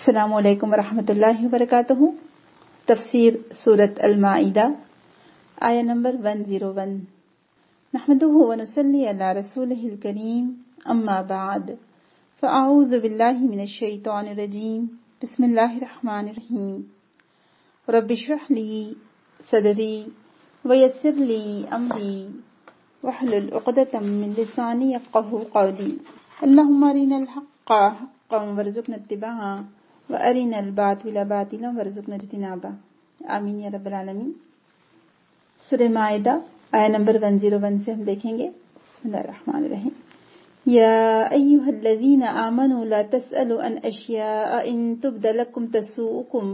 السلام علیکم ورحمۃ اللہ وبرکاتہ۔ تفسیر سورۃ المائدہ، آیہ نمبر 101۔ نحمدہ ونصلی علی رسولہ الکریم، اما بعد، فاعوذ باللہ من الشیطان الرجیم، بسم اللہ الرحمن الرحیم۔ رب اشرح لی صدری ویسر لی امری واحلل عقدۃ من لسانی یفقہوا قولی۔ اللہم ارنا الحق حقا وارزقنا اتباعہ وارنا الباطل باطلا وارزقنا اجتنابہ، آمین یا رب العالمین۔ سورہ مائدہ آیہ نمبر 101 سے ہم دیکھیں گے۔ بسم اللہ الرحمن الرحیم۔ یا ایھا الذین آمنوا لا تسألوا عن اشیاء ان تبد لکم تسؤکم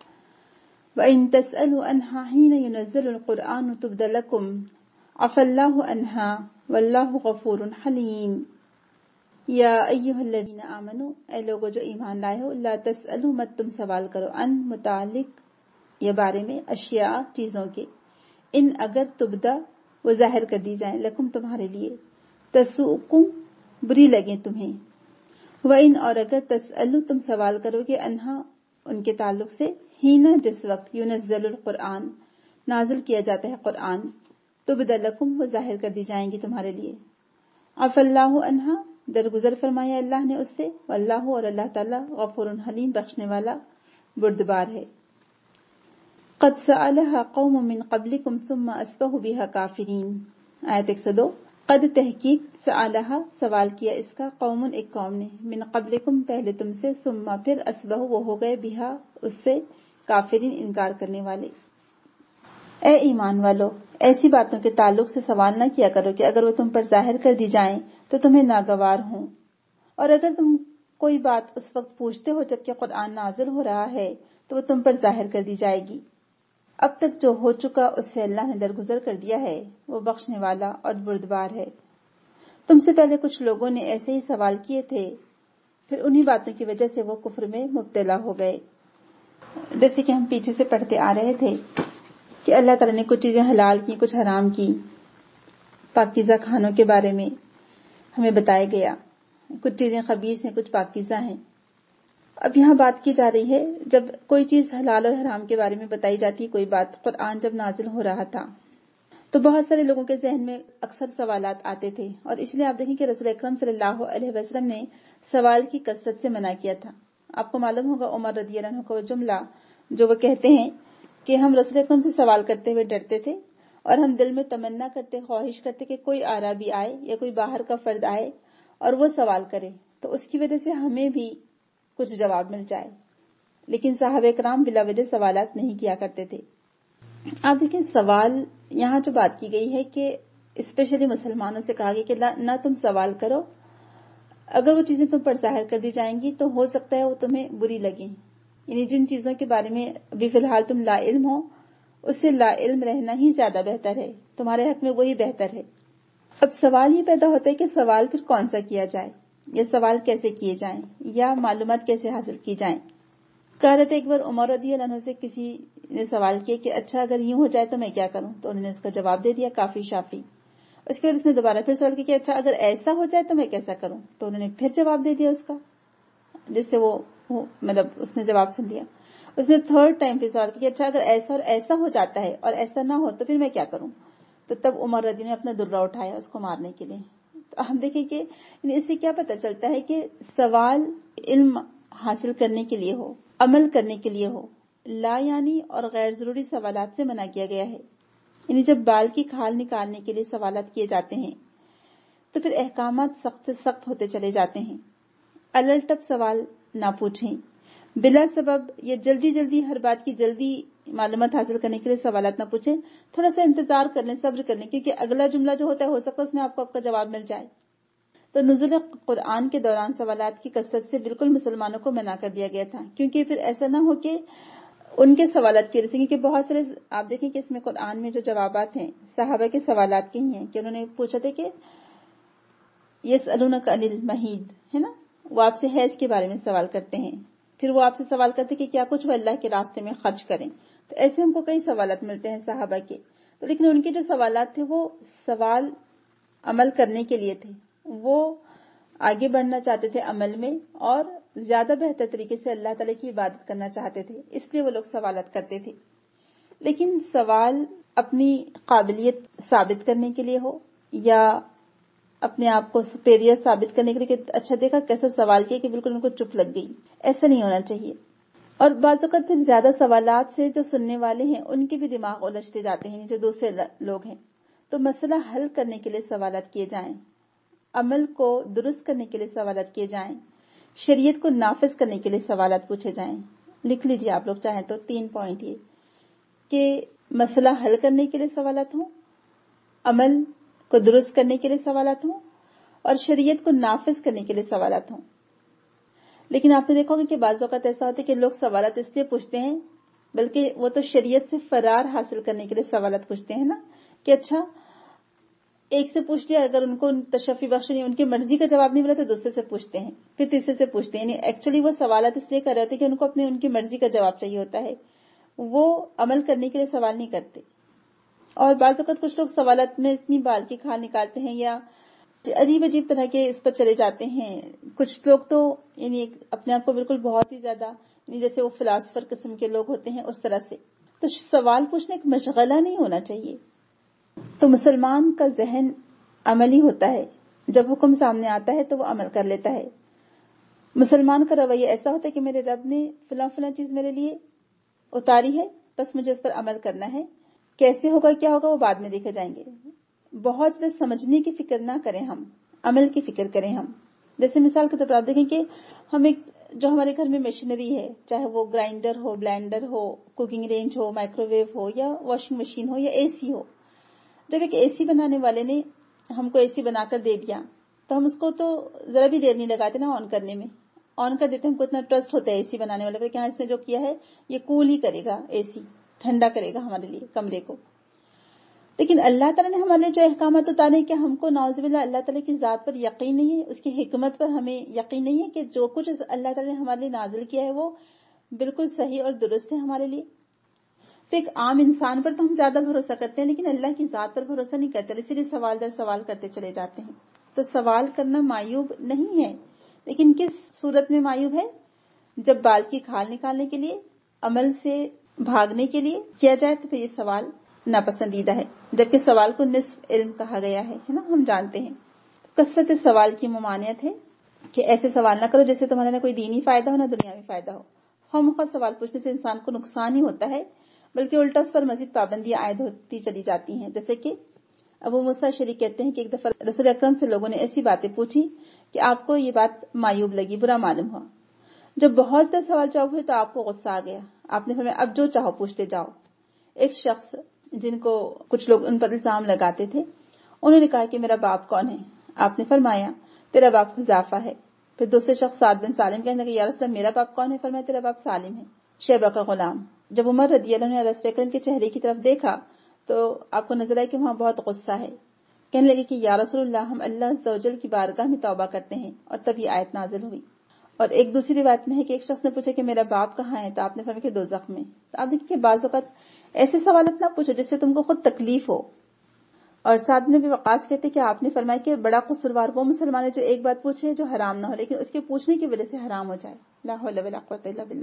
وان تسألوا عنها حین ينزل القرآن تبد لکم عفا اللہ عنها واللہ غفور حلیم۔ یا ایھا الذین آمنوا، اے لوگو جو ایمان لائے ہو، لا تسألوا، مت تم سوال کرو، ان متعلق یا بارے میں، اشیاء چیزوں کے، ان اگر تبدا وہ ظاہر کر دی جائیں، لکم تمہارے لیے، تسؤکم بری لگیں تمہیں، وان اور اگر تسألوا تم سوال کرو گے، انہا ان کے تعلق سے، ہینا جس وقت، ينزل القرآن نازل کیا جاتا ہے قرآن، تبدا لکم وہ ظاہر کر دی جائیں گی تمہارے لیے، عفا اللہ عنہا درگزر فرمایا اللہ نے اس سے، واللہ اور اللہ تعالیٰ غفور حلیم بخشنے والا بردبار ہے۔ قد سألها قوم من قبلكم ثم اصبحوا بها کافرین، آیت 102۔ قد تحقیق سألها سوال کیا اس کا، قوم ایک قوم نے، من قبلکم پہلے تم سے، ثم پھر اصبحوا وہ ہو گئے، بها اس سے، کافرین انکار کرنے والے۔ اے ایمان والو، ایسی باتوں کے تعلق سے سوال نہ کیا کرو کہ اگر وہ تم پر ظاہر کر دی جائیں تو تمہیں ناگوار ہوں، اور اگر تم کوئی بات اس وقت پوچھتے ہو جبکہ قرآن نازل ہو رہا ہے تو وہ تم پر ظاہر کر دی جائے گی۔ اب تک جو ہو چکا اس سے اللہ نے درگزر کر دیا ہے، وہ بخشنے والا اور بردبار ہے۔ تم سے پہلے کچھ لوگوں نے ایسے ہی سوال کیے تھے، پھر انہی باتوں کی وجہ سے وہ کفر میں مبتلا ہو گئے۔ جیسے کہ ہم پیچھے سے پڑھتے آ رہے تھے کہ اللہ تعالیٰ نے کچھ چیزیں حلال کی، کچھ حرام کی، پاکیزہ کھانوں کے بارے میں ہمیں بتایا گیا، کچھ چیزیں خبیث ہیں، کچھ پاکیزہ ہیں۔ اب یہاں بات کی جا رہی ہے، جب کوئی چیز حلال اور حرام کے بارے میں بتائی جاتی ہے، کوئی بات، قرآن جب نازل ہو رہا تھا تو بہت سارے لوگوں کے ذہن میں اکثر سوالات آتے تھے، اور اس لیے آپ دیکھیں کہ رسول اکرم صلی اللہ علیہ وسلم نے سوال کی کثرت سے منع کیا تھا۔ آپ کو معلوم ہوگا عمر رضی اللہ عنہ کا وہ جملہ جو وہ کہتے ہیں کہ ہم رسول اکرم سے سوال کرتے ہوئے ڈرتے تھے، اور ہم دل میں تمنا کرتے، خواہش کرتے کہ کوئی عربی آئے یا کوئی باہر کا فرد آئے اور وہ سوال کرے تو اس کی وجہ سے ہمیں بھی کچھ جواب مل جائے، لیکن صحابہ کرام بلا وجہ سوالات نہیں کیا کرتے تھے۔ آپ دیکھیں سوال یہاں جو بات کی گئی ہے کہ اسپیشلی مسلمانوں سے کہا گیا کہ نہ تم سوال کرو، اگر وہ چیزیں تم پر ظاہر کر دی جائیں گی تو ہو سکتا ہے وہ تمہیں بری لگیں، یعنی جن چیزوں کے بارے میں ابھی فی الحال تم لا علم ہو، اس سے لا علم رہنا ہی زیادہ بہتر ہے، تمہارے حق میں وہی بہتر ہے۔ اب سوال یہ پیدا ہوتا ہے کہ سوال پھر کون سا کیا جائے، یا سوال کیسے کیے جائیں، یا معلومات کیسے حاصل کی جائیں۔ کہا رہتا ایک بار عمر رضی اللہ عنہ سے کسی نے سوال کیا کہ اچھا اگر یوں ہو جائے تو میں کیا کروں، تو انہوں نے اس کا جواب دے دیا کافی شافی۔ اس کے بعد اس نے دوبارہ پھر سوال کیا کہ اچھا اگر ایسا ہو جائے تو میں کیسا کروں، تو انہوں نے پھر جواب دے دیا اس کا، جس سے وہ اس نے جواب سن لیا۔ اس نے تھرڈ ٹائم پہ سوال کیا اچھا اگر ایسا اور ایسا ہو جاتا ہے اور ایسا نہ ہو تو پھر میں کیا کروں، تو تب عمر رضی نے اپنا درہ اٹھایا اس کو مارنے کے لیے۔ تو ہم دیکھیں کہ اس سے کیا پتہ چلتا ہے کہ سوال علم حاصل کرنے کے لیے ہو، عمل کرنے کے لیے ہو، لا یعنی اور غیر ضروری سوالات سے منع کیا گیا ہے۔ یعنی جب بال کی کھال نکالنے کے لیے سوالات کیے جاتے ہیں تو پھر احکامات سخت سخت ہوتے چلے جاتے ہیں۔ الٹپ سوال نہ پوچھیں، بلا سبب یا جلدی جلدی ہر بات کی جلدی معلومات حاصل کرنے کے لیے سوالات نہ پوچھیں، تھوڑا سا انتظار کر لیں، صبر کر لیں، کیونکہ اگلا جملہ جو ہوتا ہے ہو سکتا ہے اس میں آپ کو آپ کا جواب مل جائے۔ تو نزول قرآن کے دوران سوالات کی کثرت سے بالکل مسلمانوں کو منع کر دیا گیا تھا، کیونکہ پھر ایسا نہ ہو کہ ان کے سوالات کی وجہ سے، کیونکہ بہت سارے آپ دیکھیں کہ اس میں قرآن میں جو جوابات ہیں صحابہ کے سوالات کے ہی ہیں، کہ انہوں نے پوچھا تھا کہ یسألونک عن المحیض، ہے نا، وہ آپ سے حیض کے بارے میں سوال کرتے ہیں، پھر وہ آپ سے سوال کرتے کہ کیا کچھ وہ اللہ کے راستے میں خرچ کریں۔ تو ایسے ہم کو کئی سوالات ملتے ہیں صحابہ کے، تو لیکن ان کے جو سوالات تھے وہ سوال عمل کرنے کے لیے تھے، وہ آگے بڑھنا چاہتے تھے عمل میں اور زیادہ بہتر طریقے سے اللہ تعالیٰ کی عبادت کرنا چاہتے تھے، اس لیے وہ لوگ سوالات کرتے تھے. لیکن سوال اپنی قابلیت ثابت کرنے کے لیے ہو یا اپنے آپ کو سپیریئر ثابت کرنے کے لیے کہ اچھا دیکھا کیسا سوال کیا کہ بالکل ان کو چپ لگ گئی، ایسا نہیں ہونا چاہیے. اور بعض اوقات پھر زیادہ سوالات سے جو سننے والے ہیں ان کے بھی دماغ الجھتے جاتے ہیں، جو دوسرے لوگ ہیں. تو مسئلہ حل کرنے کے لیے سوالات کیے جائیں، عمل کو درست کرنے کے لیے سوالات کیے جائیں، شریعت کو نافذ کرنے کے لیے سوالات پوچھے جائیں. لکھ لیجیے آپ لوگ چاہیں تو 3 پوائنٹ یہ کہ مسئلہ حل کرنے کے لیے سوالات ہوں، عمل کو درست کرنے کے لیے سوالات ہوں، اور شریعت کو نافذ کرنے کے لیے سوالات ہوں. لیکن آپ نے دیکھا ہوگا کہ بعض اوقات ایسا ہوتا ہے کہ لوگ سوالات اس لیے پوچھتے ہیں بلکہ وہ تو شریعت سے فرار حاصل کرنے کے لیے سوالات پوچھتے ہیں نا، کہ اچھا ایک سے پوچھ لیا، اگر ان کو تشفی بخش نہیں، ان کی مرضی کا جواب نہیں ملا تو دوسرے سے پوچھتے ہیں، پھر تیسرے سے پوچھتے ہیں. یعنی ایکچولی وہ سوالات اس لیے کر رہے ہوتے ہیں کہ ان کو اپنے ان کی مرضی کا جواب چاہیے ہوتا ہے، وہ عمل کرنے کے لیے سوال نہیں کرتے. اور بعض اوقات کچھ لوگ سوالات میں اتنی بال کی کھال نکالتے ہیں یا عجیب عجیب طرح کے اس پر چلے جاتے ہیں. کچھ لوگ تو یعنی اپنے آپ کو بالکل بہت ہی زیادہ جیسے وہ فلاسفر قسم کے لوگ ہوتے ہیں اس طرح سے. تو سوال پوچھنا ایک مشغلہ نہیں ہونا چاہیے. تو مسلمان کا ذہن عملی ہوتا ہے، جب حکم سامنے آتا ہے تو وہ عمل کر لیتا ہے. مسلمان کا رویہ ایسا ہوتا ہے کہ میرے رب نے فلاں فلاں چیز میرے لیے اتاری ہے، بس مجھے اس پر عمل کرنا ہے، کیسے ہوگا کیا ہوگا وہ بعد میں دیکھے جائیں گے. بہت زیادہ سمجھنے کی فکر نہ کریں، ہم عمل کی فکر کریں. ہم جیسے مثال کے طور پر آپ دیکھیں کہ ہم ایک جو ہمارے گھر میں مشینری ہے، چاہے وہ گرائنڈر ہو، بلینڈر ہو، کوکنگ رینج ہو، مائکرو ویو ہو یا واشنگ مشین ہو یا اے سی ہو. جب ایک اے سی بنانے والے نے ہم کو اے سی بنا کر دے دیا تو ہم اس کو تو ذرا بھی دیر نہیں لگاتے نا آن کرنے میں، آن کر دیتے. ہم کو اتنا ٹرسٹ ہوتا ہے اے سی بنانے والے پہ کہ ہاں اس نے جو کیا ہے یہ کول ہی کرے گا، اے سی ٹھنڈا کرے گا ہمارے لیے کمرے کو. لیکن اللہ تعالیٰ نے ہمارے جو احکامات اتارے کہ ہم کو نعوذ باللہ اللہ تعالیٰ کی ذات پر یقین نہیں ہے، اس کی حکمت پر ہمیں یقین نہیں ہے کہ جو کچھ اللہ تعالیٰ نے ہمارے لیے نازل کیا ہے وہ بالکل صحیح اور درست ہے ہمارے لیے. تو ایک عام انسان پر تو ہم زیادہ بھروسہ کرتے ہیں لیکن اللہ کی ذات پر بھروسہ نہیں کرتے، اسی لیے سوال در سوال کرتے چلے جاتے ہیں. تو سوال کرنا معیوب نہیں ہے، لیکن کس صورت میں معیوب ہے؟ جب بال کی کھال نکالنے کے لیے، عمل سے بھاگنے کے لیے کیا جائے تو پھر یہ سوال ناپسندیدہ ہے، جبکہ سوال کو نصف علم کہا گیا ہے نا، ہم جانتے ہیں. کثرت سوال کی ممانعت ہے کہ ایسے سوال نہ کرو جس سے تمہارا نہ کوئی دینی فائدہ ہو نہ دنیاوی فائدہ ہو. خواہ سوال پوچھنے سے انسان کو نقصان ہی ہوتا ہے، بلکہ الٹا اس پر مزید پابندیاں عائد ہوتی چلی جاتی ہیں. جیسے کہ ابو موسیٰ اشعری کہتے ہیں کہ ایک دفعہ رسول اکرم سے لوگوں نے ایسی باتیں پوچھی کہ آپ کو یہ بات معیوب لگی، برا معلوم ہوا. جب بہت زیادہ سوال جواب ہوئے تو آپ کو غصہ آ گیا، آپ نے فرمایا اب جو چاہو پوچھتے جاؤ. ایک شخص جن کو کچھ لوگ ان پر الزام لگاتے تھے، انہوں نے کہا کہ میرا باپ کون ہے؟ آپ نے فرمایا تیرا باپ حذافہ ہے. پھر دوسرے شخص سعد بن سالم کہنے لگے یا رسول اللہ میرا باپ کون ہے؟ فرمایا تیرا باپ سالم ہے، شیبہ کا غلام. جب عمر رضی اللہ عنہ نے رسول اکرم کے چہرے کی طرف دیکھا تو آپ کو نظر آیا کہ وہاں بہت غصہ ہے. کہنے لگے کہ یا رسول اللہ ہم اللہ عز و جل کی بارگاہ میں توبہ کرتے ہیں، اور تب یہ آیت نازل ہوئی. اور ایک دوسری روایت میں ہے کہ ایک شخص نے پوچھا کہ میرا باپ کہاں ہے؟ تو آپ نے فرمایا کہ دوزخ میں. تو آپ دیکھیں کہ بعض اوقات ایسے سوالات نہ پوچھو جس سے تم کو خود تکلیف ہو. اور سعد بن وقاص کہتے کہ آپ نے فرمایا کہ بڑا قصوروار وہ مسلمان ہے جو ایک بات پوچھے جو حرام نہ ہو لیکن اس کے پوچھنے کی وجہ سے حرام ہو جائے. لا حول ولا قوت الا باللہ.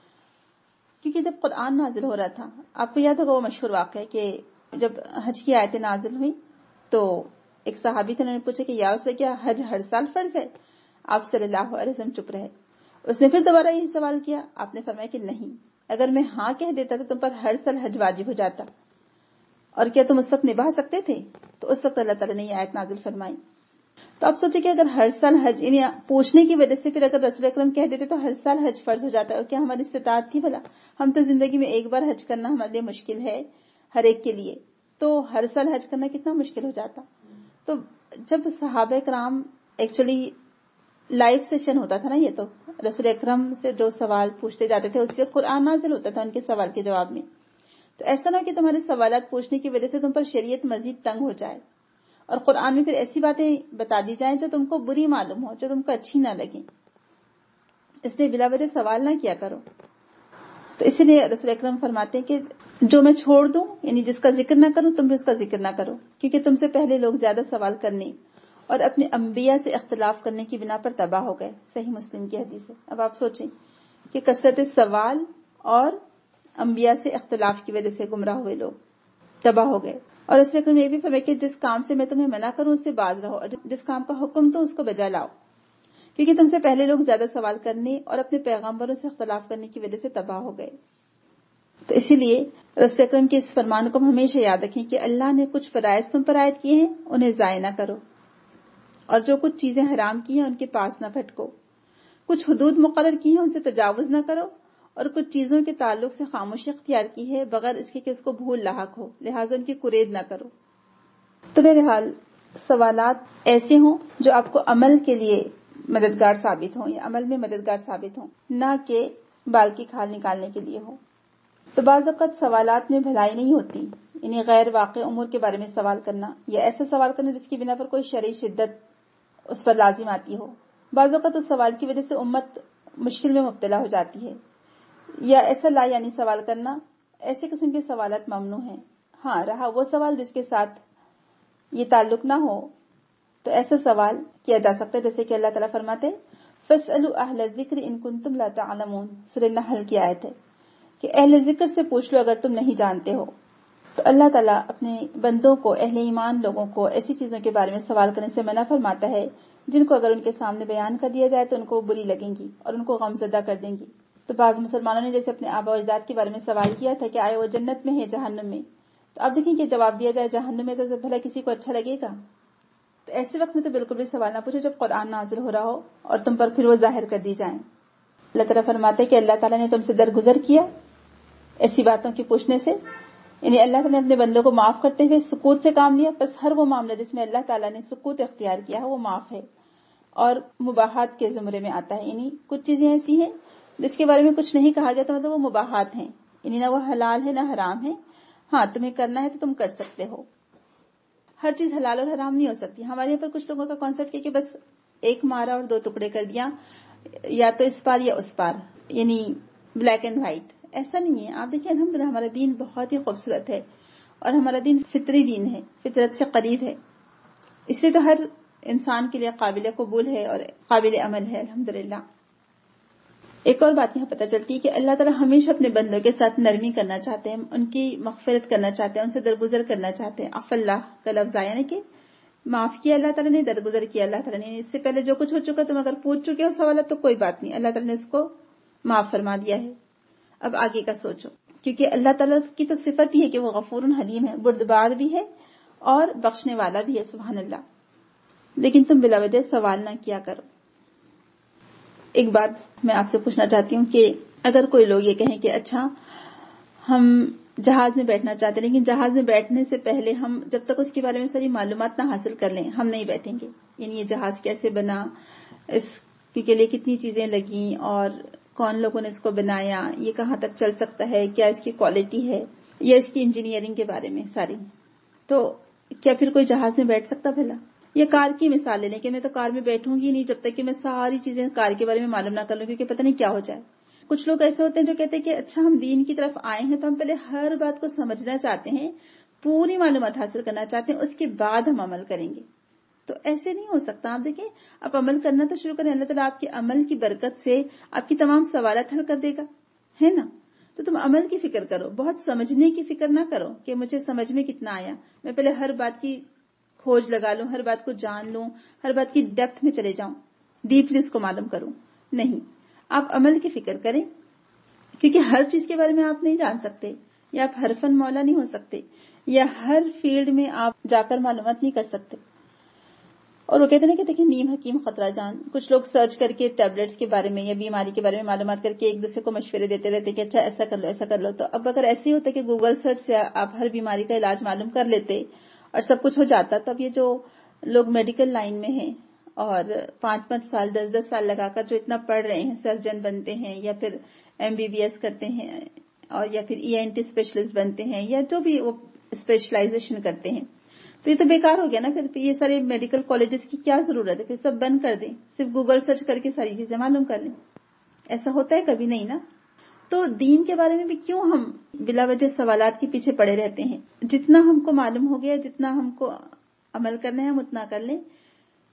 کیونکہ جب قرآن نازل ہو رہا تھا، آپ کو یاد ہوگا وہ مشہور واقعہ ہے کہ جب حج کی آیتیں نازل ہوئی تو ایک صحابی تھے، انہوں نے پوچھا کہ یا رسول اللہ کیا حج ہر سال فرض ہے؟ آپ صلی اللہ علیہ وسلم چپ رہے. اس نے پھر دوبارہ یہی سوال کیا، آپ نے فرمایا کہ نہیں، اگر میں ہاں کہہ دیتا تو تم پر ہر سال حج واجب ہو جاتا، اور کیا تم اس وقت نبھا سکتے تھے؟ تو اس وقت اللہ تعالیٰ نے یہ آیت نازل فرمائی. تو آپ سوچیں کہ اگر ہر سال حج یعنی پوچھنے کی وجہ سے پھر اگر رسول اکرم کہہ دیتے تو ہر سال حج فرض ہو جاتا ہے، اور کیا ہماری استطاعت تھی بھلا؟ ہم تو زندگی میں ایک بار حج کرنا ہمارے لیے مشکل ہے ہر ایک کے لیے، تو ہر سال حج کرنا کتنا مشکل ہو جاتا. تو جب صحابہ کرام ایکچولی لائیو سیشن ہوتا تھا نا، یہ تو رسول اکرم سے جو سوال پوچھتے جاتے تھے اس وقت قرآن نازل ہوتا تھا ان کے سوال کے جواب میں. تو ایسا نہ ہو کہ تمہارے سوالات پوچھنے کی وجہ سے تم پر شریعت مزید تنگ ہو جائے اور قرآن میں پھر ایسی باتیں بتا دی جائیں جو تم کو بری معلوم ہو، جو تم کو اچھی نہ لگیں. اس لیے بلا وجہ سوال نہ کیا کرو. تو اسی لیے رسول اکرم فرماتے ہیں کہ جو میں چھوڑ دوں یعنی جس کا ذکر نہ کروں تم بھی اس کا ذکر نہ کرو، کیونکہ تم سے پہلے لوگ زیادہ سوال کرنے اور اپنے انبیاء سے اختلاف کرنے کی بنا پر تباہ ہو گئے. صحیح مسلم کی حدیث ہے. اب آپ سوچیں کہ کثرت سوال اور انبیاء سے اختلاف کی وجہ سے گمراہ ہوئے لوگ تباہ ہو گئے. اور اس لیے یہ بھی فرمایا کہ جس کام سے میں تمہیں منع کروں اس سے باز رہو، اور جس کام کا حکم تو اس کو بجا لاؤ، کیونکہ تم سے پہلے لوگ زیادہ سوال کرنے اور اپنے پیغمبروں سے اختلاف کرنے کی وجہ سے تباہ ہو گئے. تو اسی لیے رسول اکرم کے اس فرمان کو ہم ہمیشہ یاد رکھیں کہ اللہ نے کچھ فرائض تم پر عائد کیے ہیں، انہیں ضائع نہ کرو، اور جو کچھ چیزیں حرام کی ہیں ان کے پاس نہ پھٹکو. کچھ حدود مقرر کی ہیں ان سے تجاوز نہ کرو، اور کچھ چیزوں کے تعلق سے خاموشی اختیار کی ہے بغیر اس کے کہ اس کو بھول لاحق ہو، لہٰذا ان کی قرید نہ کرو. تو بہرحال سوالات ایسے ہوں جو آپ کو عمل کے لیے مددگار ثابت ہوں یا عمل میں مددگار ثابت ہوں، نہ کہ بال کی کھال نکالنے کے لیے ہوں. تو بعض اوقات سوالات میں بھلائی نہیں ہوتی، یعنی غیر واقع امور کے بارے میں سوال کرنا یا ایسا سوال کرنا جس کی بنا پر کوئی شرعی شدت اس پر لازم آتی ہو. بعض اوقات اس سوال کی وجہ سے امت مشکل میں مبتلا ہو جاتی ہے، یا ایسا لا یعنی سوال کرنا، ایسے قسم کے سوالات ممنوع ہیں. ہاں، رہا وہ سوال جس کے ساتھ یہ تعلق نہ ہو تو ایسا سوال کیا جا سکتا ہے، جیسے کہ اللہ تعالیٰ فرماتے فَاسْأَلُوا أَهْلَ الذِّكْرِ إِن كُنتُمْ لَا تَعْلَمُونَ. سورہ نحل کی آیت ہے کہ اہل ذکر سے پوچھ لو اگر تم نہیں جانتے ہو. تو اللہ تعالیٰ اپنے بندوں کو، اہل ایمان لوگوں کو ایسی چیزوں کے بارے میں سوال کرنے سے منع فرماتا ہے جن کو اگر ان کے سامنے بیان کر دیا جائے تو ان کو بری لگیں گی اور ان کو غمزدہ کر دیں گی. تو بعض مسلمانوں نے جیسے اپنے آبا و اجداد کے بارے میں سوال کیا تھا کہ آئے وہ جنت میں ہے جہنم میں، تو آپ دیکھیں کہ جواب دیا جائے جہنم میں تو بھلا کسی کو اچھا لگے گا؟ تو ایسے وقت میں تو بالکل بھی سوال نہ پوچھو جب قرآن نازل ہو رہا ہو اور تم پر پھر وہ ظاہر کر دی جائیں. اللہ تعالیٰ فرماتے ہیں کہ اللہ تعالیٰ نے تم سے درگزر کیا ایسی باتوں کے پوچھنے سے، یعنی اللہ تعالیٰ نے اپنے بندوں کو معاف کرتے ہوئے سکوت سے کام لیا. بس ہر وہ معاملہ جس میں اللہ تعالیٰ نے سکوت اختیار کیا ہے وہ معاف ہے اور مباحات کے زمرے میں آتا ہے. یعنی کچھ چیزیں ایسی ہیں جس کے بارے میں کچھ نہیں کہا جاتا، مطلب وہ مباحات ہیں، یعنی نہ وہ حلال ہے نہ حرام ہے. ہاں، تمہیں کرنا ہے تو تم کر سکتے ہو. ہر چیز حلال اور حرام نہیں ہو سکتی. ہمارے یہاں پر کچھ لوگوں کا کانسیپٹ ہے کہ بس ایک مارا اور دو ٹکڑے کر دیا، یا تو اس پار یا اس پار، یعنی بلیک اینڈ وائٹ. ایسا نہیں ہے. آپ دیکھیں الحمدللہ ہمارا دین بہت ہی خوبصورت ہے اور ہمارا دین فطری دین ہے، فطرت سے قریب ہے. اس سے تو ہر انسان کے لیے قابل قبول ہے اور قابل عمل ہے الحمدللہ. ایک اور بات یہاں پتہ چلتی ہے کہ اللہ تعالیٰ ہمیشہ اپنے بندوں کے ساتھ نرمی کرنا چاہتے ہیں، ان کی مغفرت کرنا چاہتے ہیں، ان سے درگزر کرنا چاہتے ہیں. عفو اللہ کا لفظ آیا نا کہ معاف کیا اللہ تعالیٰ نے، درگزر کیا اللہ تعالیٰ نے. اس سے پہلے جو کچھ ہو چکا تم اگر پوچھ چکے ہو سوالات تو کوئی بات نہیں، اللہ تعالیٰ نے اس کو معاف فرما دیا ہے. اب آگے کا سوچو، کیونکہ اللہ تعالیٰ کی تو صفت ہی ہے کہ وہ غفور حلیم ہے، بردبار بھی ہے اور بخشنے والا بھی ہے، سبحان اللہ. لیکن تم بلا وجہ سوال نہ کیا کرو. ایک بات میں آپ سے پوچھنا چاہتی ہوں کہ اگر کوئی لوگ یہ کہیں کہ اچھا ہم جہاز میں بیٹھنا چاہتے ہیں لیکن جہاز میں بیٹھنے سے پہلے ہم جب تک اس کے بارے میں ساری معلومات نہ حاصل کر لیں ہم نہیں بیٹھیں گے، یعنی یہ جہاز کیسے بنا، اس کے لیے کتنی چیزیں لگیں اور کون لوگوں نے اس کو بنایا، یہ کہاں تک چل سکتا ہے، کیا اس کی کوالٹی ہے، یا اس کی انجینئرنگ کے بارے میں ساری، تو کیا پھر کوئی جہاز میں بیٹھ سکتا بھلا؟ یا کار کی مثال لے لیں کہ میں تو کار میں بیٹھوں گی نہیں جب تک کہ میں ساری چیزیں کار کے بارے میں معلوم نہ کر لوں، کیونکہ پتہ نہیں کیا ہو جائے. کچھ لوگ ایسے ہوتے ہیں جو کہتے ہیں کہ اچھا ہم دین کی طرف آئے ہیں تو ہم پہلے ہر بات کو سمجھنا چاہتے ہیں، پوری معلومات حاصل کرنا چاہتے ہیں، اس کے بعد ہم عمل کریں گے. تو ایسے نہیں ہو سکتا. آپ دیکھیں آپ عمل کرنا تو شروع کریں، اللہ تعالیٰ آپ کے عمل کی برکت سے آپ کی تمام سوالات حل کر دے گا، ہے نا؟ تو تم عمل کی فکر کرو، بہت سمجھنے کی فکر نہ کرو کہ مجھے سمجھ میں کتنا آیا، میں پہلے ہر بات کی کھوج لگا لوں، ہر بات کو جان لوں، ہر بات کی ڈیپتھ میں چلے جاؤں، ڈیپلی اس کو معلوم کروں. نہیں، آپ عمل کی فکر کریں، کیونکہ ہر چیز کے بارے میں آپ نہیں جان سکتے، یا آپ ہر فن مولا نہیں ہو سکتے، یا ہر فیلڈ میں آپ جا کر معلومات نہیں کر سکتے. اور وہ کہتے ہیں کہ دیکھیں نیم حکیم خطرہ جان. کچھ لوگ سرچ کر کے ٹیبلٹس کے بارے میں یا بیماری کے بارے میں معلومات کر کے ایک دوسرے کو مشورے دیتے رہتے کہ اچھا ایسا کر لو ایسا کر لو. تو اب اگر ایسے ہی ہوتا کہ گوگل سرچ سے آپ ہر بیماری کا علاج معلوم کر لیتے اور سب کچھ ہو جاتا، تو اب یہ جو لوگ میڈیکل لائن میں ہیں اور 5-5 سال 10-10 سال لگا کر جو اتنا پڑھ رہے ہیں، سرجن بنتے ہیں یا پھر MBBS کرتے ہیں اور یا پھر ENT اسپیشلسٹ بنتے ہیں یا جو بھی وہ اسپیشلائزیشن کرتے ہیں، تو یہ تو بیکار ہو گیا نا. پھر یہ سارے میڈیکل کالجز کی کیا ضرورت ہے؟ پھر سب بند کر دیں، صرف گوگل سرچ کر کے ساری چیزیں معلوم کر لیں. ایسا ہوتا ہے کبھی نہیں نا. تو دین کے بارے میں بھی کیوں ہم بلا وجہ سوالات کے پیچھے پڑے رہتے ہیں؟ جتنا ہم کو معلوم ہو گیا، جتنا ہم کو عمل کرنا ہے ہم اتنا کر لیں.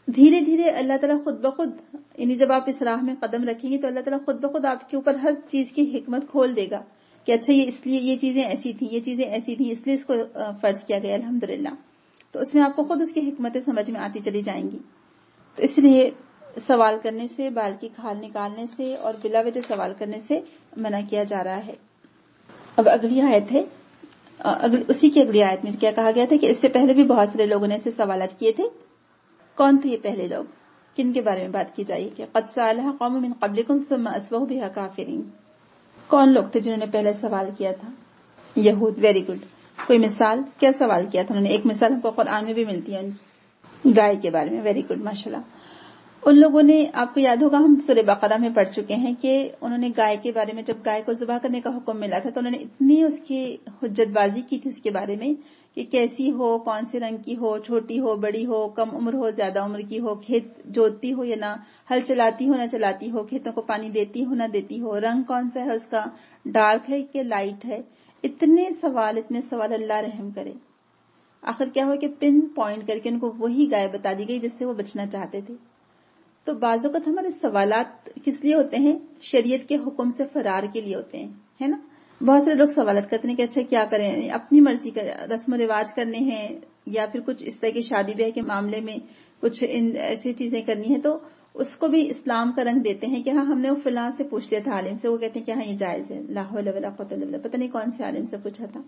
دھیرے دھیرے اللہ تعالیٰ خود بخود، یعنی جب آپ اس راہ میں قدم رکھیں گے تو اللہ تعالیٰ خود بخود آپ کے اوپر ہر چیز کی حکمت کھول دے گا کہ اچھا یہ اس لیے یہ چیزیں ایسی تھیں، یہ چیزیں ایسی تھیں، اس لیے اس کو فرض کیا گیا الحمدللہ. تو اس میں آپ کو خود اس کی حکمتیں سمجھ میں آتی چلی جائیں گی. تو اس لیے سوال کرنے سے، بال کی کھال نکالنے سے اور بلا وجہ سوال کرنے سے منع کیا جا رہا ہے. اب اگلی آیت ہے، اسی کی اگلی آیت میں کیا کہا گیا تھا کہ اس سے پہلے بھی بہت سارے لوگوں نے ایسے سوالات کیے تھے. کون تھے یہ پہلے لوگ؟ کن کے بارے میں بات کی جائے کہ قد سألها قوم من قبلكم ثم أصبحوا بها كافرين. کون لوگ تھے جنہوں نے پہلے سوال کیا تھا؟ یہود. Very good. کوئی مثال؟ کیا سوال کیا تھا انہوں نے؟ ایک مثال ہم کو قرآن میں بھی ملتی ہے گائے کے بارے میں. ویری گڈ، ماشاءاللہ. ان لوگوں نے، آپ کو یاد ہوگا ہم سورہ بقرہ میں پڑھ چکے ہیں کہ انہوں نے گائے کے بارے میں، جب گائے کو ذبح کرنے کا حکم ملا تھا تو انہوں نے اتنی اس کی حجت بازی کی تھی اس کے بارے میں کہ کیسی ہو، کون سے رنگ کی ہو، چھوٹی ہو، بڑی ہو، کم عمر ہو، زیادہ عمر کی ہو، کھیت جوتتی ہو یا نہ، ہل چلاتی ہو نہ چلاتی ہو، کھیتوں کو پانی دیتی ہو نہ دیتی ہو، رنگ کون سا ہے اس کا، ڈارک ہے کہ لائٹ ہے. اتنے سوال اللہ رحم کرے. آخر کیا ہوا کہ پن پوائنٹ کر کے ان کو وہی گائے بتا دی گئی جس سے وہ بچنا چاہتے تھے. تو بعض اوقات ہمارے سوالات کس لیے ہوتے ہیں؟ شریعت کے حکم سے فرار کے لیے ہوتے ہیں، ہے نا. بہت سارے لوگ سوالات کرتے ہیں کہ اچھا کیا کریں، اپنی مرضی کا رسم و رواج کرنے ہیں یا پھر کچھ اس طرح کی شادی بیاہ کے معاملے میں کچھ ایسی چیزیں کرنی ہیں تو اس کو بھی اسلام کا رنگ دیتے ہیں کہ ہاں ہم نے وہ فلاں سے پوچھ لیا تھا عالم سے، وہ کہتے ہیں کہ ہاں یہ جائز ہے. لا حول ولا قوت الا باللہ. پتہ نہیں کون سے عالم سے پوچھا تھا.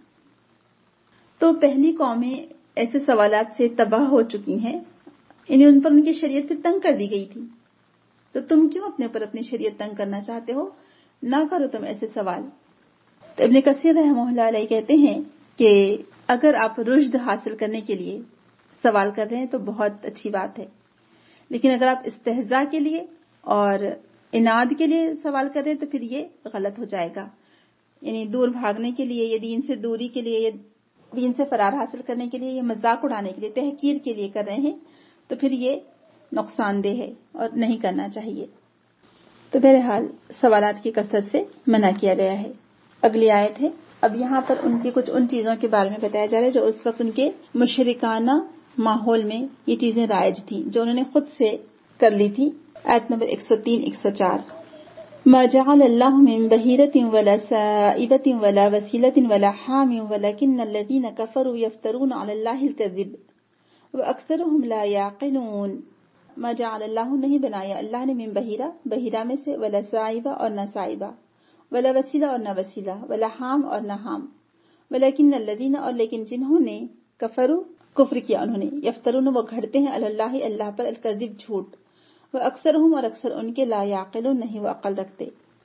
تو پہلی قومیں ایسے سوالات سے تباہ ہو چکی ہیں، یعنی ان پر ان کی شریعت پھر تنگ کر دی گئی تھی. تو تم کیوں اپنے اوپر اپنی شریعت تنگ کرنا چاہتے ہو؟ نہ کرو تم ایسے سوال. تو ابن کثیر رحمہ اللہ علیہ کہتے ہیں کہ اگر آپ رشد حاصل کرنے کے لیے سوال کر رہے ہیں تو بہت اچھی بات ہے، لیکن اگر آپ استہزاء کے لیے اور اناد کے لیے سوال کر رہے ہیں تو پھر یہ غلط ہو جائے گا. یعنی دور بھاگنے کے لیے یا دین سے دوری کے لیے یا دین سے فرار حاصل کرنے کے لیے یا مذاق اڑانے کے لیے، تحقیر کے لیے کر رہے ہیں تو پھر یہ نقصان دہ ہے اور نہیں کرنا چاہیے. تو بہرحال سوالات کی کثرت سے منع کیا گیا ہے. اگلی آیت ہے. اب یہاں پر ان کی کچھ ان چیزوں کے بارے میں بتایا جا رہا ہے جو اس وقت ان کے مشرکانہ ماحول میں یہ چیزیں رائج تھیں، جو انہوں نے خود سے کر لی تھی. آیت نمبر 103-104. ما جعل اللہ من بحیرۃ ولا سائبۃ ولا وسیلۃ ولا حام ولکن الذین کفروا یفترون علی اللہ الکذب واکثرهم لا یعقلون. ما جعل اللہ، نہیں بنایا اللہ نے، من بحیرہ میں سے، ولا سائبہ اور نہ سائبہ، ولا وسیلہ اور نہ وسیلہ، ولا حام اور نہ حام، ولیکن الذین، اور لیکن جنہوں نے، کفروا کفر کیا انہوں نے، یفترون وہ گھڑتے ہیں، علی اللہ اللہ پر، الکذب جھوٹ، واکثرهم اور اکثر ان کے، لا یعقلون نہیں وہ عقل رکھتے.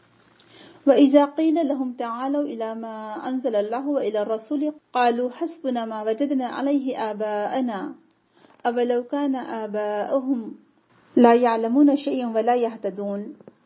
وَإِذَا قِيلَ لَهُمْ تَعَالَوْا إِلَى مَا أَنزَلَ اللَّهُ وَإِلَى الرَّسُولِ قَالُوا حَسْبُنَا مَا وَجَدْنَا عَلَيْهِ آبَاءَنَا أَوَلَوْ كَانَ آبَاؤُهُمْ لَا يَعْلَمُونَ شَيْئًا وَلَا يَهْتَدُونَ.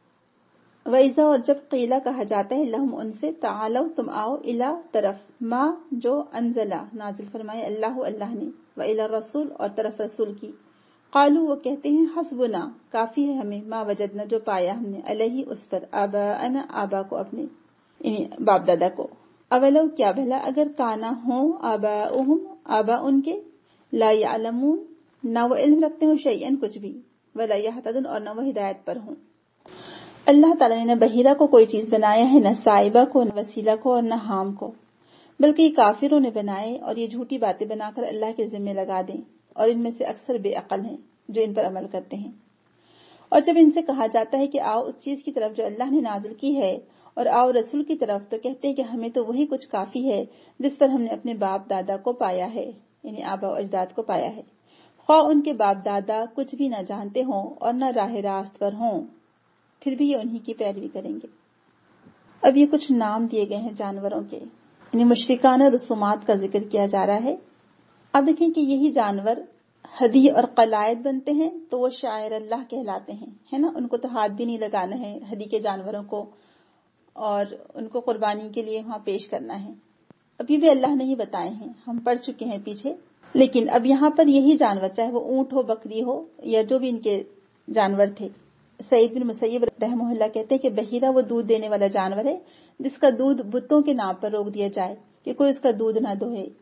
وَإِذَا، اور جب قیلا کہا جاتا ہے، لہم ان سے، تعالو تم آؤ، الا طرف، ما جو، انزلہ نازل فرمائے، اللہ اللہ نے، وإلى الرسول اور طرف رسول کی، قالوا وہ کہتے ہیں، حسبنا کافی ہے ہمیں، ما وجدنا جو پایا ہم نے، علیہ اس پر، آباءنا آبا کو اپنے، یعنی باپ دادا کو، اولو کیا بھلا، اگر کانا ہوں، آباؤہم آبا ان کے، لا یعلمون نہ وہ علم رکھتے ہوں، شیئن کچھ بھی، ولا یہتدون اور نہ وہ ہدایت پر ہوں. اللہ تعالیٰ نے نہ بحیرہ کو کوئی چیز بنایا ہے، نہ سائبہ کو، نہ وسیلہ کو اور نہ حام کو، بلکہ یہ کافروں نے بنائے اور یہ جھوٹی باتیں بنا کر اللہ کے ذمہ لگا دیں، اور ان میں سے اکثر بے عقل ہیں جو ان پر عمل کرتے ہیں. اور جب ان سے کہا جاتا ہے کہ آؤ اس چیز کی طرف جو اللہ نے نازل کی ہے اور آؤ رسول کی طرف، تو کہتے ہیں کہ ہمیں تو وہی کچھ کافی ہے جس پر ہم نے اپنے باپ دادا کو پایا ہے، یعنی آبا و اجداد کو پایا ہے، خواہ ان کے باپ دادا کچھ بھی نہ جانتے ہوں اور نہ راہ راست پر ہوں، پھر بھی یہ انہی کی پیروی کریں گے. اب یہ کچھ نام دیے گئے ہیں جانوروں کے، یعنی مشرکانہ رسومات کا ذکر کیا جا رہا ہے. اب دیکھیں کہ یہی جانور ہدی اور قلائد بنتے ہیں تو وہ شاعر اللہ کہلاتے ہیں، ہے نا. ان کو تو ہاتھ بھی نہیں لگانا ہے ہدی کے جانوروں کو، اور ان کو قربانی کے لیے وہاں پیش کرنا ہے. ابھی بھی اللہ نے ہی بتائے ہیں، ہم پڑھ چکے ہیں پیچھے. لیکن اب یہاں پر یہی جانور، چاہے وہ اونٹ ہو، بکری ہو، یا جو بھی ان کے جانور تھے. سعید بن مسیب رحمہ اللہ کہتے ہیں کہ بحیرہ وہ دودھ دینے والا جانور ہے جس کا دودھ بتوں کے نام پر روک دیا جائے کہ کوئی اس کا دودھ نہ دوہے.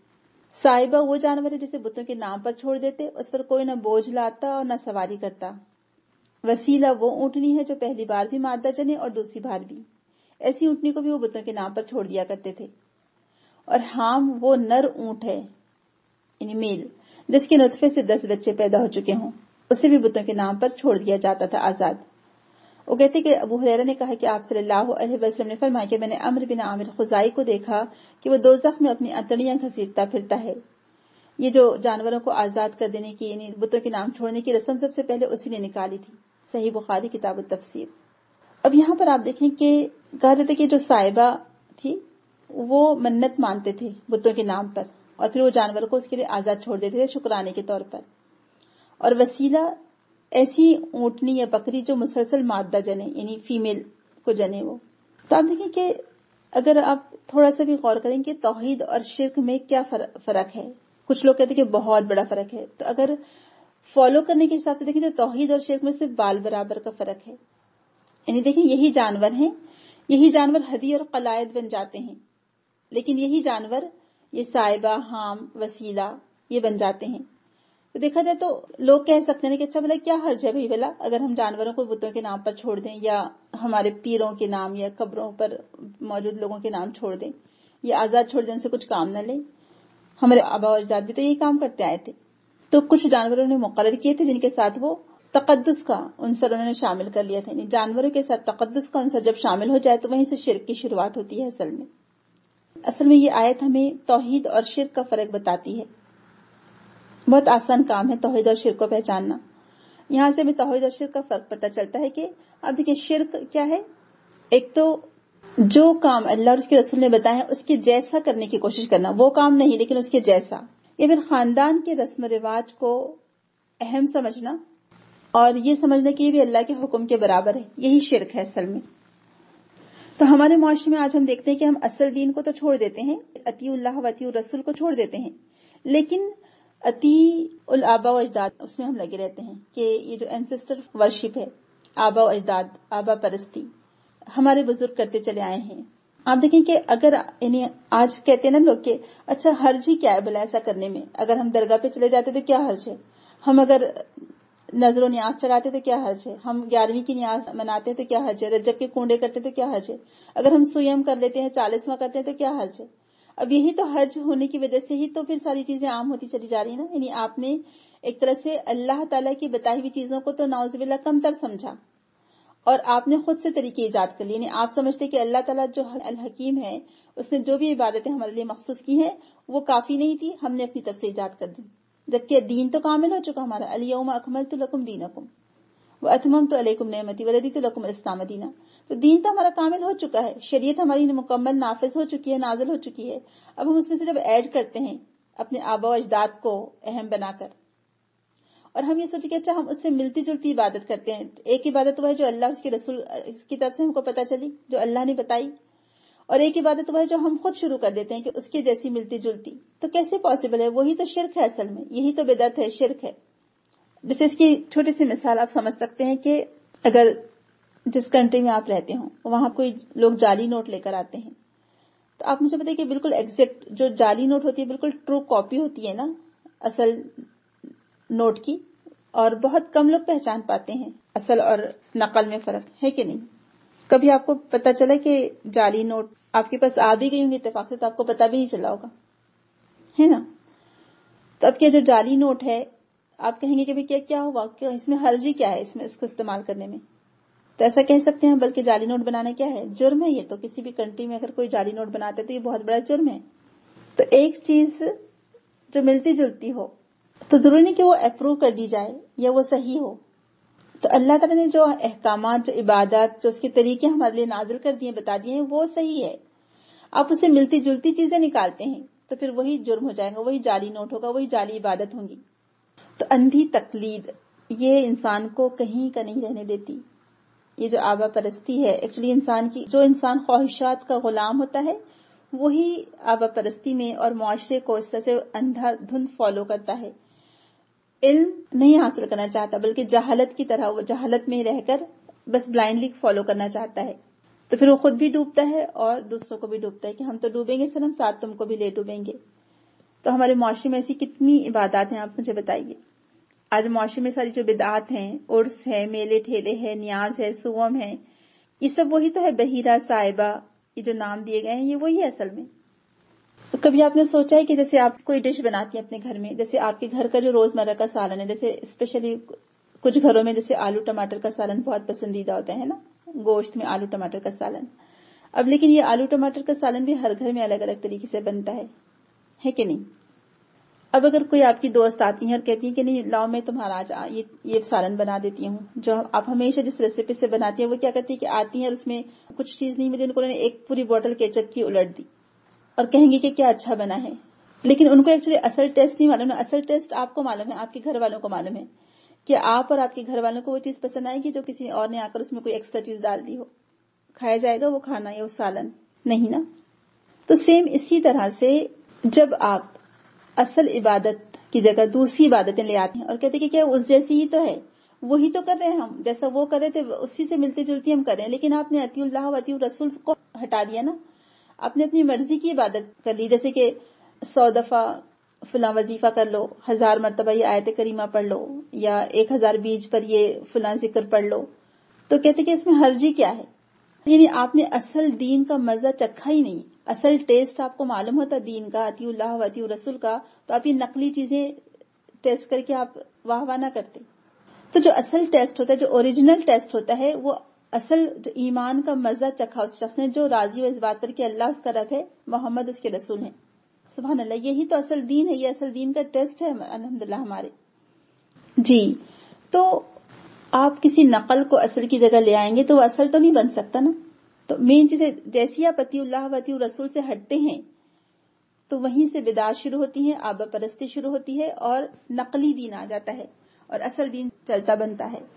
صائبہ وہ جانور ہے جسے بتوں کے نام پر چھوڑ دیتے، اس پر کوئی نہ بوجھ لاتا اور نہ سواری کرتا۔ وسیلہ وہ اونٹنی ہے جو پہلی بار بھی مادہ جنے اور دوسری بار بھی، ایسی اونٹنی کو بھی وہ بتوں کے نام پر چھوڑ دیا کرتے تھے۔ اور حام وہ نر اونٹ ہے یعنی میل جس کے نطفے سے 10 بچے پیدا ہو چکے ہوں، اسے بھی بتوں کے نام پر چھوڑ دیا جاتا تھا آزاد۔ وہ کہتے کہ ابو ہریرہ نے کہا کہ آپ صلی اللہ علیہ وسلم نے فرمایا کہ میں نے عمرو بن عامر خزائی کو دیکھا کہ وہ دوزخ میں اپنی اتڑیاں گھسیٹتا پھرتا ہے۔ یہ جو جانوروں کو آزاد کر دینے کی یعنی بتوں کے نام چھوڑنے کی رسم سب سے پہلے اسی نے نکالی تھی، صحیح بخاری کتاب التفسیر۔ اب یہاں پر آپ دیکھیں کہ کہا جاتا ہے کہ جو صائبہ تھی وہ منت مانتے تھے بتوں کے نام پر اور پھر وہ جانور کو اس کے لیے آزاد چھوڑ دیتے تھے شکرانے کے طور پر۔ اور وسیلہ ایسی اونٹنی یا بکری جو مسلسل مادہ جنے یعنی فیمیل کو جنے وہ۔ تو آپ دیکھیں کہ اگر آپ تھوڑا سا بھی غور کریں کہ توحید اور شرک میں کیا فرق ہے، کچھ لوگ کہتے ہیں کہ بہت بڑا فرق ہے، تو اگر فالو کرنے کے حساب سے دیکھیں تو توحید اور شرک میں صرف بال برابر کا فرق ہے۔ یعنی دیکھیں یہی جانور ہیں، یہی جانور ہدی اور قلائد بن جاتے ہیں، لیکن یہی جانور یہ صائبہ، حام، وسیلہ یہ بن جاتے ہیں۔ تو دیکھا جائے تو لوگ کہہ سکتے ہیں کہ اچھا بھلا کیا حرج ہے بھلا اگر ہم جانوروں کو بتوں کے نام پر چھوڑ دیں یا ہمارے پیروں کے نام یا قبروں پر موجود لوگوں کے نام چھوڑ دیں یا آزاد چھوڑ دیں، ان سے کچھ کام نہ لیں۔ ہمارے آبا و اجداد بھی تو یہی کام کرتے آئے تھے۔ تو کچھ جانوروں نے مقرر کیے تھے جن کے ساتھ وہ تقدس کا عنصر انہوں نے شامل کر لیا تھا، یعنی جانوروں کے ساتھ تقدس کا عنصر جب شامل ہو جائے تو وہیں سے شرک کی شروعات ہوتی ہے۔ اصل میں یہ آیت ہمیں توحید اور شرک کا فرق بتاتی ہے۔ بہت آسان کام ہے توحید اور شرک کو پہچاننا۔ یہاں سے ہمیں توحید اور شرک کا فرق پتہ چلتا ہے کہ اب دیکھیں شرک کیا ہے، ایک تو جو کام اللہ اور اس کے رسول نے بتایا ہے اس کے جیسا کرنے کی کوشش کرنا، وہ کام نہیں لیکن اس کے جیسا، یا پھر خاندان کے رسم و رواج کو اہم سمجھنا اور یہ سمجھنا کہ یہ بھی اللہ کے حکم کے برابر ہے، یہی شرک ہے اصل میں۔ تو ہمارے معاشرے میں آج ہم دیکھتے ہیں کہ ہم اصل دین کو تو چھوڑ دیتے ہیں، اطیع اللہ و اطیع الرسول کو چھوڑ دیتے ہیں، لیکن اطیع الآباء و اجداد اس میں ہم لگے رہتے ہیں کہ یہ جو اینسسٹر ورشپ ہے، آبا و اجداد، آبا پرستی ہمارے بزرگ کرتے چلے آئے ہیں۔ آپ دیکھیں کہ اگر یعنی آج کہتے ہیں نا لوگ کہ اچھا حرج ہی کیا ہے بھلا ایسا کرنے میں، اگر ہم درگاہ پہ چلے جاتے تو کیا حرج ہے، ہم اگر نظر و نیاز چڑھاتے تو کیا حرج ہے، ہم 11ویں کی نیاز مناتے تو کیا حرج ہے، رجب کے کنڈے کرتے تو کیا حرج ہے، اگر ہم سویم کر لیتے ہیں 40واں کرتے ہیں تو کیا حرج ہے۔ اب یہی تو حج ہونے کی وجہ سے ہی تو پھر ساری چیزیں عام ہوتی چلی جا رہی ہیں نا، یعنی آپ نے ایک طرح سے اللہ تعالیٰ کی بتائی ہوئی چیزوں کو تو نعوذ باللہ کم تر سمجھا اور آپ نے خود سے طریقے ایجاد کر لیے، یعنی آپ سمجھتے کہ اللہ تعالیٰ جو الحکیم ہے اس نے جو بھی عبادتیں ہمارے لیے مخصوص کی ہیں وہ کافی نہیں تھی، ہم نے اپنی طرف سے ایجاد کر دی، جبکہ دین تو کامل ہو چکا ہمارا، الیوم اکملت لکم دینکم واتممت علیکم نعمتی ورضیت لکم الاسلام دینا۔ تو دین تو ہمارا کامل ہو چکا ہے، شریعت ہماری مکمل نافذ ہو چکی ہے، نازل ہو چکی ہے۔ اب ہم اس میں سے جب ایڈ کرتے ہیں اپنے آبا و اجداد کو اہم بنا کر اور ہم یہ سوچیں کہ اچھا ہم اس سے ملتی جلتی عبادت کرتے ہیں، ایک عبادت وہ ہے جو اللہ اس کے رسول کی طرف سے ہم کو پتہ چلی، جو اللہ نے بتائی، اور ایک عبادت وہ ہے جو ہم خود شروع کر دیتے ہیں کہ اس کے جیسی ملتی جلتی، تو کیسے پاسبل ہے؟ وہی تو شرک ہے اصل میں، یہی تو بدعت ہے، شرک ہے۔ جیسے اس کی چھوٹی سی مثال آپ سمجھ سکتے ہیں کہ اگر جس کنٹری میں آپ رہتے ہوں وہاں کوئی لوگ جعلی نوٹ لے کر آتے ہیں تو آپ مجھے بتائیں کہ بالکل ایگزیکٹ جو جعلی نوٹ ہوتی ہے بالکل ٹرو کاپی ہوتی ہے نا اصل نوٹ کی، اور بہت کم لوگ پہچان پاتے ہیں اصل اور نقل میں فرق ہے کہ نہیں۔ کبھی آپ کو پتا چلا کہ جعلی نوٹ آپ کے پاس آ بھی گئی ہوں گی اتفاق سے تو آپ کو پتا بھی نہیں چلا ہوگا، ہے نا؟ تو اب کیا جو جعلی نوٹ ہے آپ کہیں گے کہ کیا ہوا، کہ اس میں حرج ہی کیا ہے، اس میں اس کو استعمال کرنے میں؟ تو ایسا کہہ سکتے ہیں، بلکہ جعلی نوٹ بنانا کیا ہے، جرم ہے۔ یہ تو کسی بھی کنٹری میں اگر کوئی جعلی نوٹ بناتے تو یہ بہت بڑا جرم ہے۔ تو ایک چیز جو ملتی جلتی ہو تو ضروری نہیں کہ وہ اپروو کر دی جائے یا وہ صحیح ہو۔ تو اللہ تعالیٰ نے جو احکامات، جو عبادات، جو اس کے طریقے ہمارے لیے نازل کر دیے، بتا دیے ہیں، وہ صحیح ہے۔ آپ اسے ملتی جلتی چیزیں نکالتے ہیں تو پھر وہی جرم ہو جائے گا، وہی جعلی نوٹ ہوگا، وہی جعلی عبادت ہوں گی۔ تو اندھی تقلید یہ انسان کو کہیں کا نہیں رہنے دیتی۔ یہ جو آبا پرستی ہے ایکچولی انسان کی، جو انسان خواہشات کا غلام ہوتا ہے وہی آبا پرستی میں اور معاشرے کو اس طرح سے اندھا دھند فالو کرتا ہے، علم نہیں حاصل کرنا چاہتا بلکہ جہالت کی طرح وہ جہالت میں رہ کر بس بلائنڈلی فالو کرنا چاہتا ہے، تو پھر وہ خود بھی ڈوبتا ہے اور دوسروں کو بھی ڈوبتا ہے کہ ہم تو ڈوبیں گے سنم، ساتھ تم کو بھی لے ڈوبیں گے۔ تو ہمارے معاشرے میں ایسی کتنی عبادات ہیں، آپ مجھے بتائیے. آج معاشرے میں ساری جو بدعات ہیں، عرس ہے، میلے ٹھیلے ہے، نیاز ہے، صوم ہے، یہ سب وہی تو ہے. بحیرہ، صائبہ، یہ جو نام دیے گئے ہیں یہ وہی ہے اصل میں. تو کبھی آپ نے سوچا ہے کہ جیسے آپ کوئی ڈش بناتی ہیں اپنے گھر میں، جیسے آپ کے گھر کا جو روزمرہ کا سالن ہے، جیسے اسپیشلی کچھ گھروں میں جیسے آلو ٹماٹر کا سالن بہت پسندیدہ ہوتا ہے نا، گوشت میں آلو ٹماٹر کا سالن. اب لیکن یہ آلو ٹماٹر کا سالن بھی ہر گھر میں الگ الگ طریقے سے بنتا ہے کہ نہیں؟ اب اگر کوئی آپ کی دوست آتی ہیں اور کہتی ہیں کہ نہیں لاؤ میں تمہارا آج یہ سالن بنا دیتی ہوں، جو آپ ہمیشہ جس ریسیپی سے بناتی ہیں، وہ کیا کرتی ہے کہ آتی ہیں اور اس میں کچھ چیز نہیں ملی، ان کو ایک پوری بوٹل کیچپ کی الٹ دی اور کہیں گے کہ کیا اچھا بنا ہے. لیکن ان کو ایکچولی اصل ٹیسٹ نہیں معلوم ہے. اصل ٹیسٹ آپ کو معلوم ہے، آپ کے گھر والوں کو معلوم ہے کہ آپ اور آپ کے گھر والوں کو وہ چیز پسند آئے گی جو کسی اور نے آ کر اس میں کوئی ایکسٹرا چیز ڈال دی ہو. کھایا جائے گا وہ کھانا یا وہ سالن؟ نہیں نا. تو سیم اسی طرح سے جب آپ اصل عبادت کی جگہ دوسری عبادتیں لے آتے ہیں اور کہتے ہیں کہ کیا اس جیسی ہی تو ہے، وہی تو کر رہے ہیں ہم، جیسا وہ کر رہے تھے اسی سے ملتی جلتی ہم کر رہے ہیں، لیکن آپ نے اطیع اللہ و اطیع الرسول کو ہٹا دیا نا. آپ نے اپنی مرضی کی عبادت کر لی، جیسے کہ 100 دفعہ فلاں وظیفہ کر لو، 1000 مرتبہ یہ آیت کریمہ پڑھ لو، یا 1000 بیج پر یہ فلاں ذکر پڑھ لو. تو کہتے کہ اس میں حرجی کیا ہے؟ یعنی آپ نے اصل دین کا مزہ چکھا ہی نہیں. اصل ٹیسٹ آپ کو معلوم ہوتا دین کا، اطیع اللہ و اطیع الرسول کا، تو آپ یہ نقلی چیزیں ٹیسٹ کر کے آپ واہ واہ نہ کرتے. تو جو اصل ٹیسٹ ہوتا ہے، جو اوریجنل ٹیسٹ ہوتا ہے، وہ اصل جو ایمان کا مزہ چکھا اس شخص نے جو راضی ہو اس بات پر کہ اللہ اس کا رب ہے، محمد اس کے رسول ہیں. سبحان اللہ، یہی تو اصل دین ہے، یہ اصل دین کا ٹیسٹ ہے الحمدللہ ہمارے. جی، تو آپ کسی نقل کو اصل کی جگہ لے آئیں گے تو وہ اصل تو نہیں بن سکتا نا. تو مین چیز ہے جیسی آپ اطیع اللہ و اطیع الرسول سے ہٹتے ہیں تو وہیں سے بدعات شروع ہوتی ہیں، آبا پرستی شروع ہوتی ہے اور نقلی دین آ جاتا ہے اور اصل دین چلتا بنتا ہے.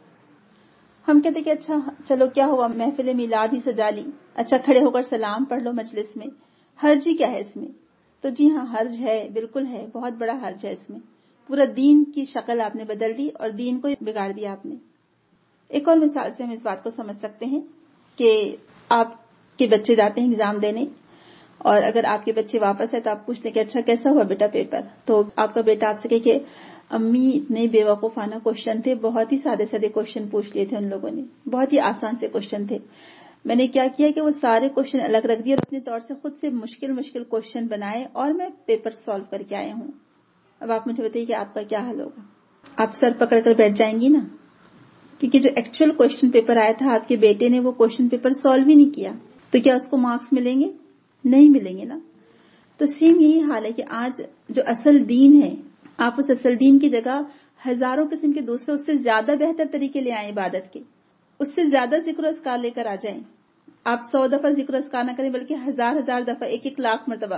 ہم کہتے کہ اچھا چلو کیا ہوا، محفل میلاد ہی سجا لی، اچھا کھڑے ہو کر سلام پڑھ لو مجلس میں، حرج ہی کیا ہے اس میں؟ تو جی ہاں حرج ہے، بالکل ہے، بہت بڑا حرج ہے اس میں. پورا دین کی شکل آپ نے بدل دی اور دین کو بگاڑ دیا آپ نے. ایک اور مثال سے ہم اس بات کو سمجھ سکتے ہیں کہ آپ کے بچے جاتے ہیں ایگزام دینے، اور اگر آپ کے بچے واپس ہے تو آپ پوچھتے ہیں کہ اچھا کیسا ہوا بیٹا پیپر، تو آپ کا بیٹا آپ سے کہے کہ امی اتنے بیوقوفانہ کوشچن تھے، بہت ہی سادے سادے کوشچن پوچھ لیے تھے ان لوگوں نے، بہت ہی آسان سے کوشچن تھے. میں نے کیا کیا کہ وہ سارے کوشچن الگ رکھ دیے اور اپنے طور سے خود سے مشکل کوشچن بنائے اور میں پیپر سالو کر کے آیا ہوں. اب آپ مجھے بتائیے کہ آپ کا کیا حل ہوگا؟ آپ سر پکڑ کر بیٹھ جائیں گی نا، کیونکہ جو ایکچوئل کوشچن پیپر آیا تھا آپ کے بیٹے نے وہ کوشچن پیپر سالو ہی نہیں کیا، تو کیا اس کو مارکس ملیں گے؟ نہیں ملیں گے نا. تو سیم یہی حال ہے کہ آج جو اصل دین ہے، آپ اس اصل دین کی جگہ ہزاروں قسم کے دوسرے اس سے زیادہ بہتر طریقے لے آئیں عبادت کے، اس سے زیادہ ذکر و اذکار لے کر آ جائیں. آپ 100 دفعہ ذکر و اذکار نہ کریں بلکہ ہزار دفعہ 1 لاکھ مرتبہ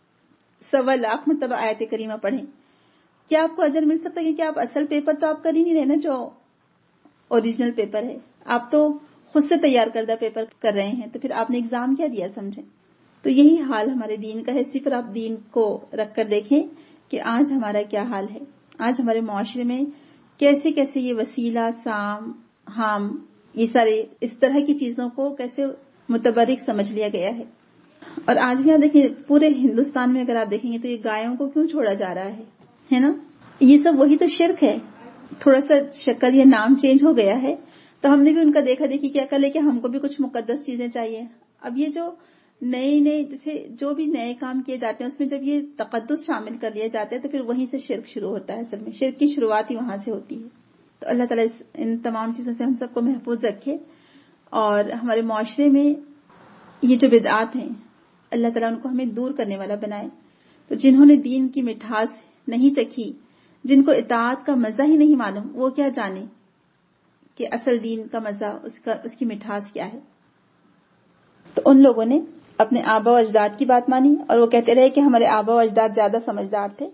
1.25 لاکھ مرتبہ آیت کریمہ پڑھیں. کیا آپ کو اجر مل سکتا ہے؟ کہ آپ اصل پیپر تو آپ کر ہی نہیں رہے نا جو اوریجنل پیپر ہے، آپ تو خود سے تیار کردہ پیپر کر رہے ہیں، تو پھر آپ نے ایگزام کیا دیا سمجھیں. تو یہی حال ہمارے دین کا ہے. صرف آپ دین کو رکھ کر دیکھیں کہ آج ہمارا کیا حال ہے. آج ہمارے معاشرے میں کیسے کیسے یہ وسیلہ، سام، ہام، یہ سارے اس طرح کی چیزوں کو کیسے متبرک سمجھ لیا گیا ہے. اور آج بھی آپ دیکھیں پورے ہندوستان میں اگر آپ دیکھیں گے تو یہ گایوں کو کیوں چھوڑا جا رہا ہے نا؟ یہ سب وہی تو شرک ہے. تھوڑا سا شکل یا نام چینج ہو گیا ہے تو ہم نے بھی ان کا دیکھا دیکھی کیا کر لے کہ ہم کو بھی کچھ مقدس چیزیں چاہیے. اب یہ جو نئے جیسے جو بھی نئے کام کیے جاتے ہیں اس میں جب یہ تقدس شامل کر لیا جاتا ہے تو پھر وہیں سے شرک شروع ہوتا ہے. اصل میں شرک کی شروعات ہی وہاں سے ہوتی ہے. تو اللہ تعالیٰ ان تمام چیزوں سے ہم سب کو محفوظ رکھے اور ہمارے معاشرے میں یہ جو بدعات ہیں اللہ تعالیٰ ان کو ہمیں دور کرنے والا بنائے. تو جنہوں نے دین کی مٹھاس نہیں چکھی، جن کو اطاعت کا مزہ ہی نہیں معلوم، وہ کیا جانے کہ اصل دین کا مزہ، اس کی مٹھاس کیا ہے. تو ان لوگوں نے اپنے آبا و اجداد کی بات مانی اور وہ کہتے رہے کہ ہمارے آبا و اجداد زیادہ سمجھدار تھے.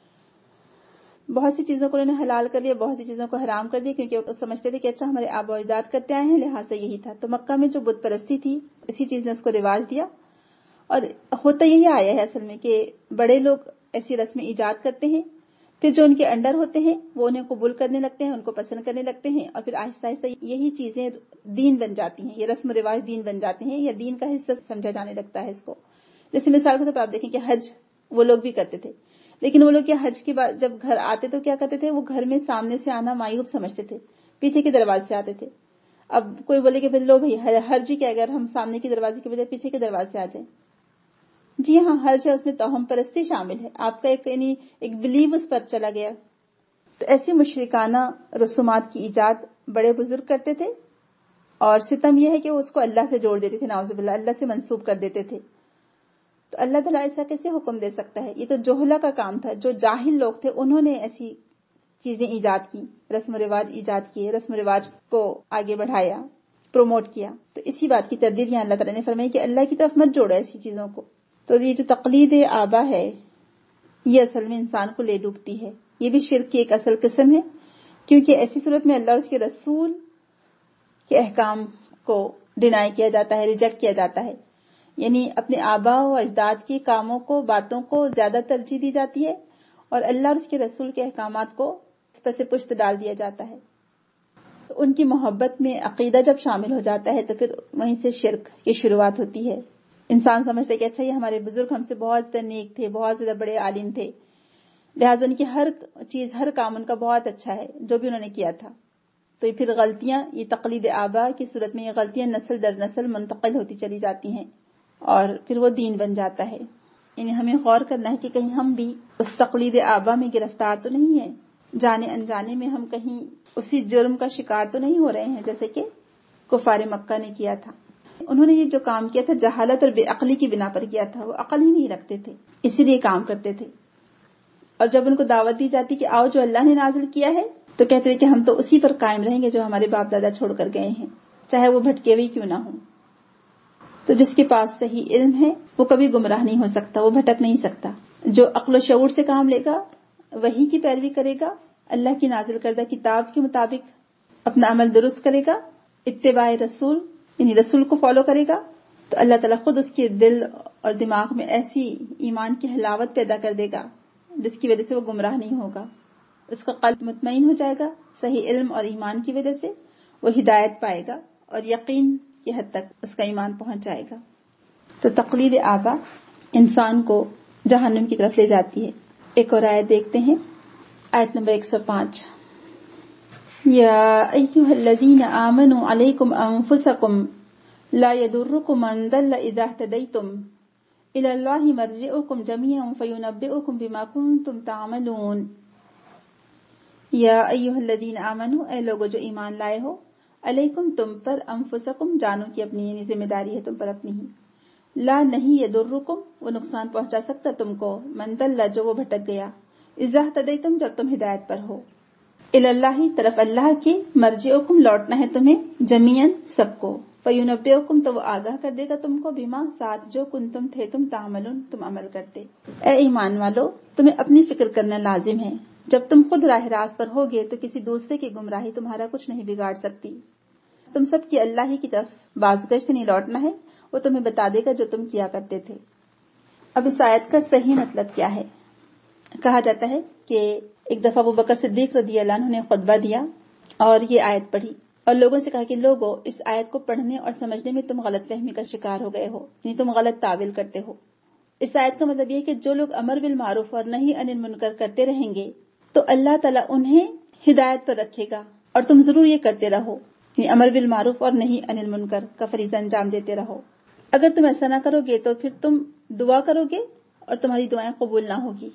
بہت سی چیزوں کو انہوں نے حلال کر دیا، بہت سی چیزوں کو حرام کر دیا، کیونکہ وہ سمجھتے تھے کہ اچھا ہمارے آبا و اجداد کرتے آئے ہیں لہٰذا یہی تھا. تو مکہ میں جو بت پرستی تھی اسی چیز نے اس کو رواج دیا. اور ہوتا یہی آیا ہے اصل میں کہ بڑے لوگ ایسی رسمیں ایجاد کرتے ہیں، پھر جو ان کے انڈر ہوتے ہیں وہ انہیں قبول کرنے لگتے ہیں، ان کو پسند کرنے لگتے ہیں، اور پھر آہستہ آہستہ یہی چیزیں دین بن جاتی ہیں، یہ رسم و رواج دین بن جاتے ہیں یا دین کا حصہ سمجھا جانے لگتا ہے اس کو. جیسے مثال کے طور پر آپ دیکھیں کہ حج وہ لوگ بھی کرتے تھے، لیکن وہ لوگ کیا حج کے بعد جب گھر آتے تو کیا کرتے تھے، وہ گھر میں سامنے سے آنا معیوب سمجھتے تھے، پیچھے کے دروازے سے آتے تھے. اب کوئی بولے کہ لو بھائی حرج کیا اگر ہم سامنے کے دروازے کے بجائے پیچھے کے دروازے سے آ جائیں. جی ہاں حرج ہے، اس میں توہم پرستی شامل ہے، آپ کا ایک بلیو اس پر چلا گیا. تو ایسی مشرکانہ رسومات کی ایجاد بڑے بزرگ کرتے تھے، اور ستم یہ ہے کہ وہ اس کو اللہ سے جوڑ دیتے تھے، نعوذ باللہ اللہ سے منسوب کر دیتے تھے. تو اللہ تعالیٰ ایسا کیسے حکم دے سکتا ہے؟ یہ تو جوہلا کا کام تھا، جو جاہل لوگ تھے انہوں نے ایسی چیزیں ایجاد کی، رسم و رواج ایجاد کیے، رسم و رواج کو آگے بڑھایا، پروموٹ کیا. تو اسی بات کی تردید یہاں اللہ تعالیٰ نے فرمائی کہ اللہ کی طرف مت جوڑو ایسی چیزوں کو. تو یہ جو تقلید آبا ہے یہ اصل میں انسان کو لے ڈوبتی ہے، یہ بھی شرک کی ایک اصل قسم ہے، کیونکہ ایسی صورت میں اللہ اور اس کے رسول کے احکام کو ڈینائی کیا جاتا ہے، ریجیکٹ کیا جاتا ہے. یعنی اپنے آبا و اجداد کے کاموں کو، باتوں کو زیادہ ترجیح دی جاتی ہے، اور اللہ اور اس کے رسول کے احکامات کو پس پشت ڈال دیا جاتا ہے. تو ان کی محبت میں عقیدہ جب شامل ہو جاتا ہے تو پھر وہیں سے شرک کی شروعات ہوتی ہے. انسان سمجھتا ہے کہ اچھا یہ ہمارے بزرگ ہم سے بہت زیادہ نیک تھے، بہت زیادہ بڑے عالم تھے، لہٰذا ان کی ہر چیز، ہر کام ان کا بہت اچھا ہے جو بھی انہوں نے کیا تھا. تو یہ پھر غلطیاں، یہ تقلید آبا کی صورت میں یہ غلطیاں نسل در نسل منتقل ہوتی چلی جاتی ہیں، اور پھر وہ دین بن جاتا ہے. یعنی ہمیں غور کرنا ہے کہ کہیں ہم بھی اس تقلید آبا میں گرفتار تو نہیں ہیں، جانے انجانے میں ہم کہیں اسی جرم کا شکار تو نہیں ہو رہے ہیں جیسے کہ کفار مکہ نے کیا تھا. انہوں نے یہ جو کام کیا تھا جہالت اور بے عقلی کی بنا پر کیا تھا، وہ عقل ہی نہیں رکھتے تھے، اسی لیے کام کرتے تھے. اور جب ان کو دعوت دی جاتی کہ آؤ جو اللہ نے نازل کیا ہے، تو کہتے ہیں کہ ہم تو اسی پر قائم رہیں گے جو ہمارے باپ دادا چھوڑ کر گئے ہیں، چاہے وہ بھٹکے ہوئے کیوں نہ ہوں. تو جس کے پاس صحیح علم ہے وہ کبھی گمراہ نہیں ہو سکتا، وہ بھٹک نہیں سکتا. جو عقل و شعور سے کام لے گا، وحی کی پیروی کرے گا، اللہ کی نازل کردہ کتاب کے مطابق اپنا عمل درست کرے گا، اتباع رسول یعنی رسول کو فالو کرے گا، تو اللہ تعالیٰ خود اس کے دل اور دماغ میں ایسی ایمان کی حلاوت پیدا کر دے گا جس کی وجہ سے وہ گمراہ نہیں ہوگا. اس کا قلب مطمئن ہو جائے گا، صحیح علم اور ایمان کی وجہ سے وہ ہدایت پائے گا، اور یقین کی حد تک اس کا ایمان پہنچ جائے گا. تو تقلید آبا انسان کو جہنم کی طرف لے جاتی ہے. ایک اور آیت دیکھتے ہیں، آیت نمبر 105. یا ایھا الذین آمنوا علیکم انفسکم لا یضرکم من ضل اذا اہتدیتم الی اللہ مرجعکم جمیعا فینبئکم بما کنتم تعملون. یا ایھا الذین آمنوا، اے لوگو جو ایمان لائے ہو، علیکم تم پر، انفسکم جانوں کی اپنی یعنی ذمہ داری ہے تم پر اپنی ہی، لا نہیں یضرکم وہ نقصان پہنچا سکتا تم کو، من ضل جو وہ بھٹک گیا، اذا اہتدیتم جب تم ہدایت پر ہو، الی اللہ طرف اللہ کی، مرجعکم لوٹنا ہے تمہیں، جمیعاً سب کو، فینبئکم تو وہ آگاہ کر دے گا تم کو، بما ساتھ جو کنتم تھے تم، تعملون تم عمل کرتے. اے ایمان والو تمہیں اپنی فکر کرنا لازم ہے. جب تم خود راہ راست پر ہوگے تو کسی دوسرے کی گمراہی تمہارا کچھ نہیں بگاڑ سکتی. تم سب کی اللہ ہی کی طرف بازگشت نہیں لوٹنا ہے، وہ تمہیں بتا دے گا جو تم کیا کرتے تھے. اب اس آیت کا صحیح مطلب کیا ہے؟ کہا جاتا ہے کہ ایک دفعہ ابو بکر صدیق رضی اللہ عنہ نے خطبہ دیا اور یہ آیت پڑھی، اور لوگوں سے کہا کہ لوگوں اس آیت کو پڑھنے اور سمجھنے میں تم غلط فہمی کا شکار ہو گئے ہو، یعنی تم غلط تعویل کرتے ہو. اس آیت کا مطلب یہ ہے کہ جو لوگ امر بالمعروف اور نہی عن المنکر کرتے رہیں گے تو اللہ تعالیٰ انہیں ہدایت پر رکھے گا، اور تم ضرور یہ کرتے رہو، یعنی امر بالمعروف اور نہی عن المنکر کا فریضہ انجام دیتے رہو. اگر تم ایسا نہ کرو گے تو پھر تم دعا کرو گے اور تمہاری دعائیں قبول نہ ہوگی،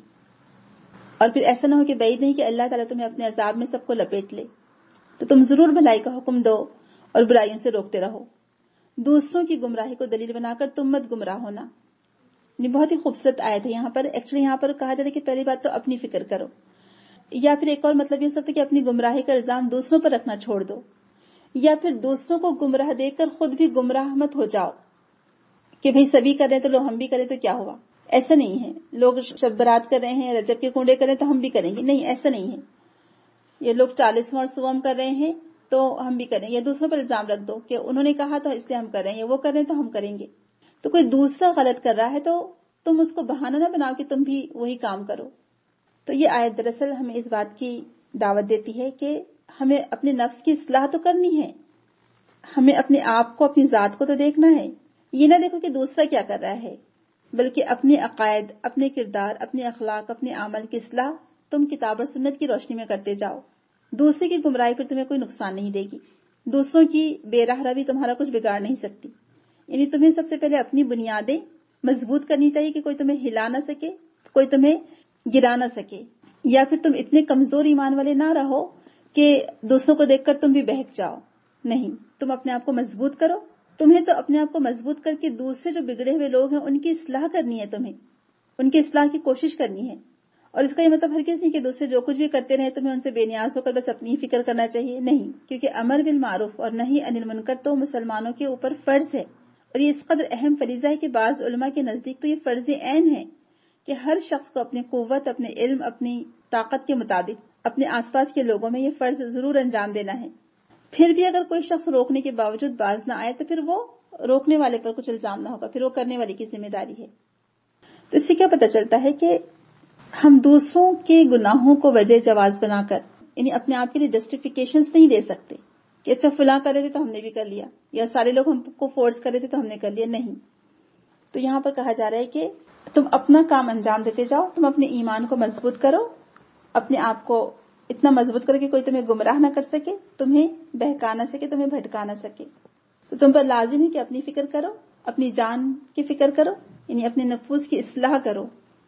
اور پھر ایسا نہ ہو کہ بعید نہیں کہ اللہ تعالیٰ تمہیں اپنے عذاب میں سب کو لپیٹ لے. تو تم ضرور بھلائی کا حکم دو اور برائیوں سے روکتے رہو. دوسروں کی گمراہی کو دلیل بنا کر تم مت گمراہ ہونا. یہ بہت ہی خوبصورت آیت ہے. یہاں پر کہا جاتا ہے کہ پہلی بات تو اپنی فکر کرو، یا پھر ایک اور مطلب یہ ہو سکتا ہے کہ اپنی گمراہی کا الزام دوسروں پر رکھنا چھوڑ دو، یا پھر دوسروں کو گمراہ دیکھ کر خود بھی گمراہ مت ہو جاؤ کہ بھئی سبھی کر رہے تو لو ہم بھی کریں تو کیا ہوا. ایسا نہیں ہے. لوگ شب برات کر رہے ہیں، رجب کے کنڈے کریں تو ہم بھی کریں گے، نہیں ایسا نہیں ہے. یہ لوگ 40واں اور صوم کر رہے ہیں تو ہم بھی کریں، یا دوسروں پر الزام رکھ دو کہ انہوں نے کہا تو اس لیے ہم کر رہے ہیں، یا وہ کر رہے ہیں تو ہم کریں گے. تو کوئی دوسرا غلط کر رہا ہے تو تم اس کو بہانہ نہ بناؤ کہ تم بھی وہی کام کرو. تو یہ آیت دراصل ہمیں اس بات کی دعوت دیتی ہے کہ ہمیں اپنے نفس کی اصلاح تو کرنی ہے، ہمیں اپنے آپ کو، اپنی ذات کو تو دیکھنا ہے. یہ نہ دیکھو کہ دوسرا کیا کر رہا ہے، بلکہ اپنے عقائد، اپنے کردار، اپنے اخلاق، اپنے عمل کی اصلاح تم کتاب اور سنت کی روشنی میں کرتے جاؤ. دوسرے کی گمراہی پر تمہیں کوئی نقصان نہیں دے گی. دوسروں کی بے راہ روی تمہارا کچھ بگاڑ نہیں سکتی. یعنی تمہیں سب سے پہلے اپنی بنیادیں مضبوط کرنی چاہیے کہ کوئی تمہیں ہلا نہ سکے، کوئی تمہیں گرا نہ سکے، یا پھر تم اتنے کمزور ایمان والے نہ رہو کہ دوسروں کو دیکھ کر تم بھی بہک جاؤ. نہیں، تم اپنے آپ کو مضبوط کرو. تمہیں تو اپنے آپ کو مضبوط کر کے دوسرے جو بگڑے ہوئے لوگ ہیں ان کی اصلاح کرنی ہے، تمہیں ان کی اصلاح کی کوشش کرنی ہے. اور اس کا یہ مطلب ہرگز نہیں کہ دوسرے جو کچھ بھی کرتے رہے تمہیں ان سے بے نیاز ہو کر بس اپنی فکر کرنا چاہیے. نہیں، کیونکہ امر بالمعروف اور نہی عن المنکر تو مسلمانوں کے اوپر فرض ہے، اور یہ اس قدر اہم فریضہ ہے کہ بعض علماء کے نزدیک تو یہ فرض عین ہے کہ ہر شخص کو اپنی قوت، اپنے علم، اپنی طاقت کے مطابق اپنے آس پاس کے لوگوں میں یہ فرض ضرور انجام دینا ہے. پھر بھی اگر کوئی شخص روکنے کے باوجود باز نہ آئے تو پھر وہ روکنے والے پر کچھ الزام نہ ہوگا، پھر وہ کرنے والے کی ذمہ داری ہے. تو اس سے کیا پتہ چلتا ہے کہ ہم دوسروں کے گناہوں کو وجہ جواز بنا کر یعنی اپنے آپ کے لیے جسٹیفیکیشنز نہیں دے سکتے کہ اچھا فلاں کر رہے تھے تو ہم نے بھی کر لیا، یا سارے لوگ ہم کو فورس کر رہے تھے تو ہم نے کر لیا. نہیں. تو یہاں پر کہا جا رہا ہے کہ تم اپنا کام انجام دیتے جاؤ، تم اپنے ایمان کو مضبوط کرو، اپنے آپ کو اتنا مضبوط کرو کہ کوئی تمہیں گمراہ نہ کر سکے، تمہیں بہکا نہ سکے، تمہیں بھٹکا نہ سکے. تو تم پر لازم ہے کہ اپنی فکر کرو، اپنی جان کی فکر کرو، یعنی اپنے نفوس کی اصلاح کرو،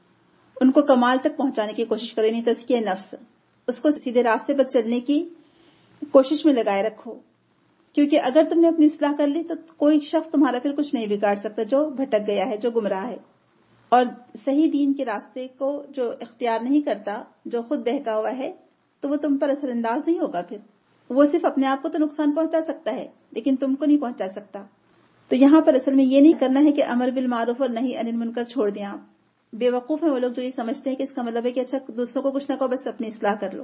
ان کو کمال تک پہنچانے کی کوشش کرو، یعنی تزکیہ نفس، اس کو سیدھے راستے پر چلنے کی کوشش میں لگائے رکھو. کیونکہ اگر تم نے اپنی اصلاح کر لی تو کوئی شخص تمہارا پھر کچھ نہیں بگاڑ سکتا جو بھٹک گیا ہے، جو گمراہ ہے. اور صحیح دین کے راستے کو جو اختیار نہیں کرتا، جو خود بہکا ہوا ہے، تو وہ تم پر اثر انداز نہیں ہوگا. پھر وہ صرف اپنے آپ کو تو نقصان پہنچا سکتا ہے لیکن تم کو نہیں پہنچا سکتا. تو یہاں پر اصل میں یہ نہیں کرنا ہے کہ امر بالمعروف اور نہی عن المنکر چھوڑ دیں آپ. بے وقوف ہیں وہ لوگ جو یہ سمجھتے ہیں کہ اس کا مطلب ہے کہ اچھا دوسروں کو کچھ نہ کہو، بس اپنی اصلاح کر لو.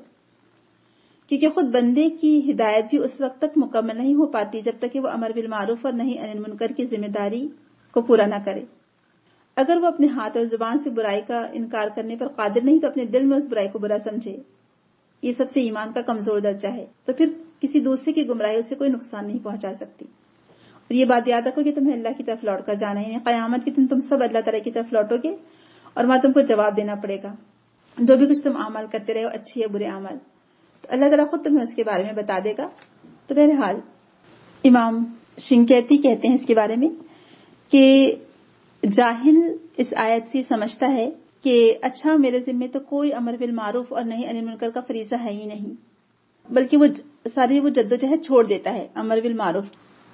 کیونکہ خود بندے کی ہدایت بھی اس وقت تک مکمل نہیں ہو پاتی جب تک کہ وہ امر بالمعروف اور نہی عن المنکر کی ذمہ داری کو پورا نہ کرے. اگر وہ اپنے ہاتھ اور زبان سے برائی کا انکار کرنے پر قادر نہیں تو اپنے دل میں اس برائی کو برا سمجھے. یہ سب سے ایمان کا کمزور درجہ ہے. تو پھر کسی دوسرے کی گمراہی اسے کوئی نقصان نہیں پہنچا سکتی. اور یہ بات یاد رکھو کہ تمہیں اللہ کی طرف لوٹ کر جانا ہے. قیامت کے دن تم سب اللہ تعالیٰ کی طرف لوٹو گے اور وہاں تم کو جواب دینا پڑے گا. جو بھی کچھ تم اعمال کرتے رہے ہو، اچھے یا برے اعمال، تو اللہ تعالیٰ خود تمہیں اس کے بارے میں بتا دے گا. تو بہرحال امام شنقیطی کہتے ہیں اس کے بارے میں کہ جاہل اس آیت سے سمجھتا ہے کہ اچھا میرے ذمے تو کوئی امر بالمعروف اور نہی عن المنکر کا فریضہ ہے ہی نہیں، بلکہ وہ ساری جدوجہد چھوڑ دیتا ہے امر بالمعروف.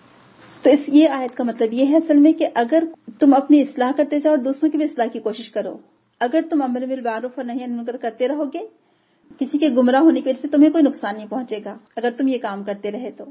تو یہ آیت کا مطلب یہ ہے اصل میں کہ اگر تم اپنی اصلاح کرتے جاؤ اور دوسروں کی بھی اصلاح کی کوشش کرو، اگر تم امر بالمعروف اور نہی عن المنکر کرتے رہو گے، کسی کے گمراہ ہونے کی وجہ سے تمہیں کوئی نقصان نہیں پہنچے گا اگر تم یہ کام کرتے رہے تو.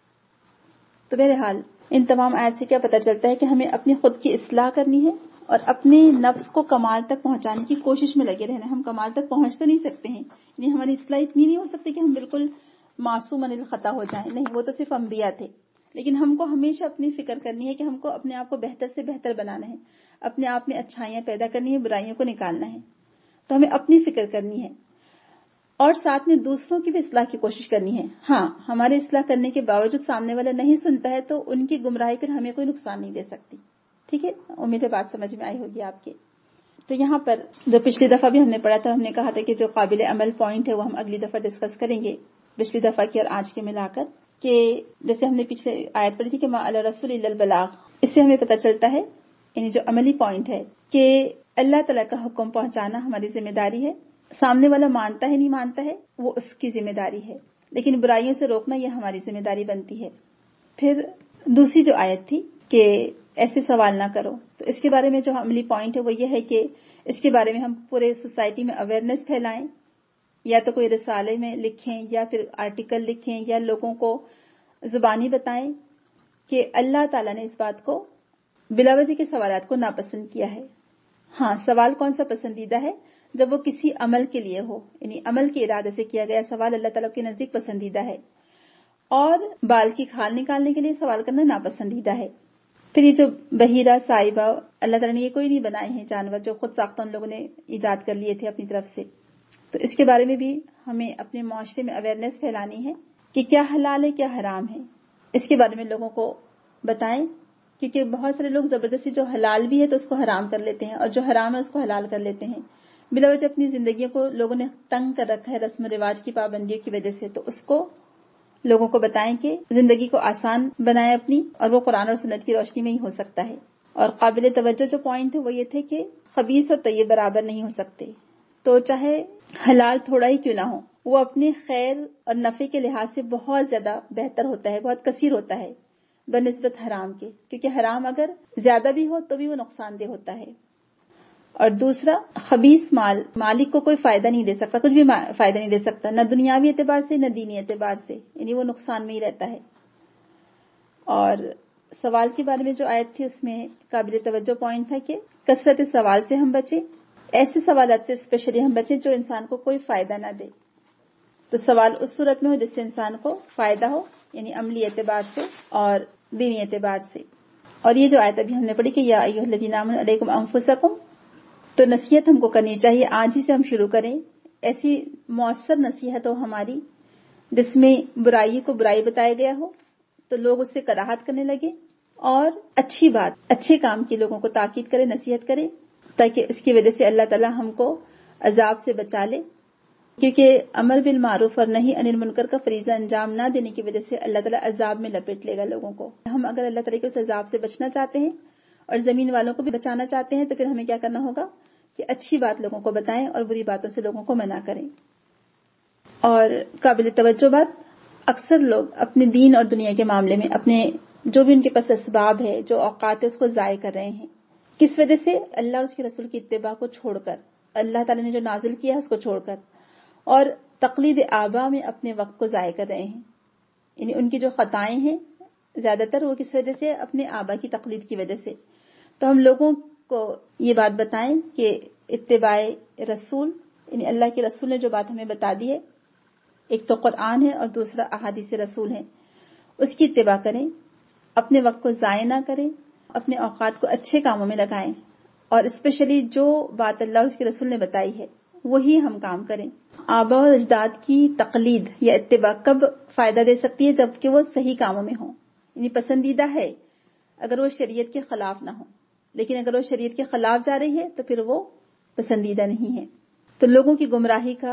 تو بہرحال ان تمام آیات سے کیا پتہ چلتا ہے کہ ہمیں اپنی خود کی اصلاح کرنی ہے اور اپنے نفس کو کمال تک پہنچانے کی کوشش میں لگے رہنا. ہم کمال تک پہنچ تو نہیں سکتے ہیں، یعنی ہماری اصلاح اتنی نہیں ہو سکتی کہ ہم بالکل معصوم عن الخطا ہو جائیں. نہیں، وہ تو صرف انبیاء تھے. لیکن ہم کو ہمیشہ اپنی فکر کرنی ہے کہ ہم کو اپنے آپ کو بہتر سے بہتر بنانا ہے، اپنے آپ میں اچھائیاں پیدا کرنی ہے، برائیوں کو نکالنا ہے. تو ہمیں اپنی فکر کرنی ہے اور ساتھ میں دوسروں کی بھی اصلاح کی کوشش کرنی ہے. ہاں، ہمارے اصلاح کرنے کے باوجود سامنے والا نہیں سنتا ہے تو ان کی گمراہی پھر ہمیں کوئی نقصان نہیں دے سکتی. ٹھیک ہے، امید ہے بات سمجھ میں آئی ہوگی آپ کے. تو یہاں پر جو پچھلی دفعہ بھی ہم نے پڑھا تھا، ہم نے کہا تھا کہ جو قابل عمل پوائنٹ ہے وہ ہم اگلی دفعہ ڈسکس کریں گے، پچھلی دفعہ کی اور آج کے ملا کر. کہ جیسے ہم نے پیچھے آیت پڑھی تھی کہ ما علی الرسول الا البلاغ، اس سے ہمیں پتہ چلتا ہے یعنی جو عملی پوائنٹ ہے کہ اللہ تعالیٰ کا حکم پہنچانا ہماری ذمہ داری ہے. سامنے والا مانتا ہے نہیں مانتا ہے وہ اس کی ذمہ داری ہے، لیکن برائیوں سے روکنا یہ ہماری ذمہ داری بنتی ہے. پھر دوسری جو آیت تھی کہ ایسے سوال نہ کرو، تو اس کے بارے میں جو عملی پوائنٹ ہے وہ یہ ہے کہ اس کے بارے میں ہم پورے سوسائٹی میں اویئرنیس پھیلائیں، یا تو کوئی رسالے میں لکھیں یا پھر آرٹیکل لکھیں یا لوگوں کو زبانی بتائیں کہ اللہ تعالیٰ نے اس بات کو بلا وجہ کے سوالات کو ناپسند کیا ہے. ہاں، سوال کون سا پسندیدہ ہے؟ جب وہ کسی عمل کے لیے ہو، یعنی عمل کے ارادے سے کیا گیا سوال اللہ تعالیٰ کے نزدیک پسندیدہ ہے، اور بال کی کھال نکالنے کے لیے سوال کرنا ناپسندیدہ ہے. پھر یہ جو بحیرہ، صائبہ، اللہ تعالیٰ نے یہ کوئی نہیں بنائے ہیں جانور جو خود ساختہ ان لوگوں نے ایجاد کر لیے تھے اپنی طرف سے. تو اس کے بارے میں بھی ہمیں اپنے معاشرے میں اویئرنیس پھیلانی ہے کہ کیا حلال ہے کیا حرام ہے. اس کے بارے میں لوگوں کو بتائیں کیونکہ بہت سارے لوگ زبردستی جو حلال بھی ہے تو اس کو حرام کر لیتے ہیں، اور جو حرام ہے اس کو حلال کر لیتے ہیں. بلا وجہ اپنی زندگیوں کو لوگوں نے تنگ کر رکھا ہے رسم و رواج کی پابندیوں کی وجہ سے. تو اس کو لوگوں کو بتائیں کہ زندگی کو آسان بنائیں اپنی، اور وہ قرآن اور سنت کی روشنی میں ہی ہو سکتا ہے. اور قابل توجہ جو پوائنٹ ہے وہ یہ تھے کہ خبیث اور طیب برابر نہیں ہو سکتے. تو چاہے حلال تھوڑا ہی کیوں نہ ہو، وہ اپنے خیر اور نفع کے لحاظ سے بہت زیادہ بہتر ہوتا ہے، بہت کثیر ہوتا ہے بنسبت حرام کے. کیونکہ حرام اگر زیادہ بھی ہو تو بھی وہ نقصان دہ ہوتا ہے. اور دوسرا، خبیث مال مالک کو کوئی فائدہ نہیں دے سکتا، کچھ بھی فائدہ نہیں دے سکتا، نہ دنیاوی اعتبار سے نہ دینی اعتبار سے، یعنی وہ نقصان میں ہی رہتا ہے. اور سوال کے بارے میں جو آیت تھی اس میں قابل توجہ پوائنٹ تھا کہ کثرت سوال سے ہم بچیں، ایسے سوالات سے اسپیشلی ہم بچیں جو انسان کو کوئی فائدہ نہ دے. تو سوال اس صورت میں ہو جس سے انسان کو فائدہ ہو، یعنی عملی اعتبار سے اور دینی اعتبار سے. اور یہ جو آیت ابھی ہم نے پڑھی کہ یا ایھا الذین آمنوا علیکم انفسکم، تو نصیحت ہم کو کرنی چاہیے، آج ہی سے ہم شروع کریں. ایسی مؤثر نصیحت ہو ہماری جس میں برائی کو برائی بتایا گیا ہو تو لوگ اس سے کراہت کرنے لگے، اور اچھی بات، اچھے کام کی لوگوں کو تاکید کرے، نصیحت کرے، تاکہ اس کی وجہ سے اللہ تعالی ہم کو عذاب سے بچا لے. کیونکہ امر بالمعروف اور نہی عن المنکر کا فریضہ انجام نہ دینے کی وجہ سے اللہ تعالیٰ عذاب میں لپیٹ لے گا لوگوں کو. ہم اگر اللہ تعالیٰ کے اس عذاب سے بچنا چاہتے ہیں اور زمین والوں کو بھی بچانا چاہتے ہیں تو پھر ہمیں کیا کرنا ہوگا کہ اچھی بات لوگوں کو بتائیں اور بری باتوں سے لوگوں کو منع کریں. اور قابل توجہ بات، اکثر لوگ اپنے دین اور دنیا کے معاملے میں اپنے جو بھی ان کے پاس اسباب ہے، جو اوقات ہے، اس کو ضائع کر رہے ہیں. کس وجہ سے؟ اللہ اور اس کے رسول کی اتباع کو چھوڑ کر، اللہ تعالیٰ نے جو نازل کیا ہے اس کو چھوڑ کر، اور تقلید آبا میں اپنے وقت کو ضائع کر رہے ہیں. یعنی ان کی جو خطائیں ہیں زیادہ تر وہ کس وجہ سے؟ اپنے آبا کی تقلید کی وجہ سے. تو ہم لوگوں کو یہ بات بتائیں کہ اتباع رسول، یعنی اللہ کے رسول نے جو بات ہمیں بتا دی ہے، ایک تو قرآن ہے اور دوسرا احادیث رسول ہے، اس کی اتباع کریں، اپنے وقت کو ضائع نہ کریں، اپنے اوقات کو اچھے کاموں میں لگائیں، اور اسپیشلی جو بات اللہ اور اس کے رسول نے بتائی ہے وہی ہم کام کریں. آبا اور اجداد کی تقلید یا اتباع کب فائدہ دے سکتی ہے؟ جبکہ وہ صحیح کاموں میں ہوں، یعنی پسندیدہ ہے اگر وہ شریعت کے خلاف نہ ہو. لیکن اگر وہ شریعت کے خلاف جا رہی ہے تو پھر وہ پسندیدہ نہیں ہے. تو لوگوں کی گمراہی کا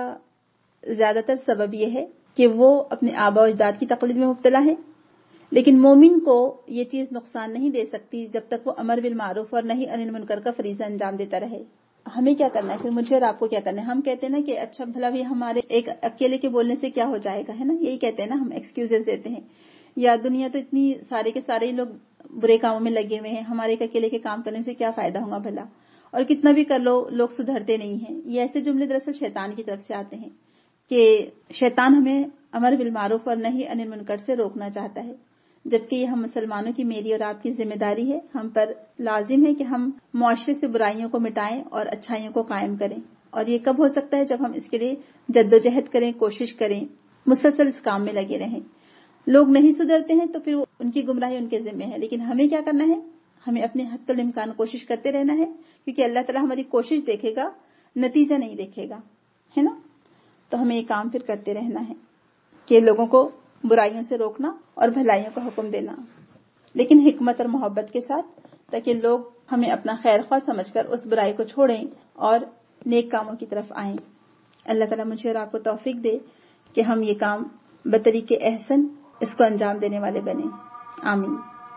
زیادہ تر سبب یہ ہے کہ وہ اپنے آبا و اجداد کی تقلید میں مبتلا ہیں. لیکن مومن کو یہ چیز نقصان نہیں دے سکتی جب تک وہ امر بالمعروف اور نہی عن المنکر کا فریضہ انجام دیتا رہے. ہمیں کیا کرنا ہے پھر؟ مجھے اور آپ کو کیا کرنا ہے؟ ہم کہتے ہیں نا کہ اچھا بھلا بھی ہمارے ایک اکیلے کے بولنے سے کیا ہو جائے گا، ہے نا، یہی کہتے ہیں نا، ہم ایکسکیوزز دیتے ہیں. یا دنیا تو اتنی سارے کے سارے لوگ برے کاموں میں لگے ہوئے ہیں، ہمارے ایک اکیلے کے کام کرنے سے کیا فائدہ ہوگا بھلا، اور کتنا بھی کر لو لوگ سدھرتے نہیں ہیں. یہ ایسے جملے دراصل شیطان کی طرف سے آتے ہیں کہ شیطان ہمیں امر بالمعروف اور نہی عن المنکر سے روکنا چاہتا ہے، جبکہ یہ ہم مسلمانوں کی، میری اور آپ کی ذمہ داری ہے. ہم پر لازم ہے کہ ہم معاشرے سے برائیوں کو مٹائیں اور اچھائیوں کو قائم کریں. اور یہ کب ہو سکتا ہے؟ جب ہم اس کے لیے جدوجہد کریں، کوشش کریں، مسلسل اس کام میں لگے رہیں. لوگ نہیں سدھرتے ہیں تو پھر ان کی گمراہی ان کے ذمہ ہے. لیکن ہمیں کیا کرنا ہے؟ ہمیں اپنے حد الامکان کوشش کرتے رہنا ہے، کیونکہ اللہ تعالیٰ ہماری کوشش دیکھے گا، نتیجہ نہیں دیکھے گا، ہے نا. تو ہمیں یہ کام پھر کرتے رہنا ہے کہ لوگوں کو برائیوں سے روکنا اور بھلائیوں کا حکم دینا، لیکن حکمت اور محبت کے ساتھ، تاکہ لوگ ہمیں اپنا خیر خواہ سمجھ کر اس برائی کو چھوڑیں اور نیک کاموں کی طرف آئیں. اللہ تعالیٰ مجھے اور آپ کو توفیق دے کہ ہم یہ کام بطریق احسن اس کو انجام دینے والے بنیں. آمین.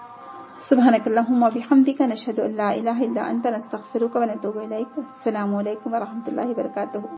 سبحانک اللہم و بحمدک، نشہد ان لا الہ الا انت، نستغفرک و نتوب الیک. السلام علیکم و رحمۃ اللہ وبرکاتہ.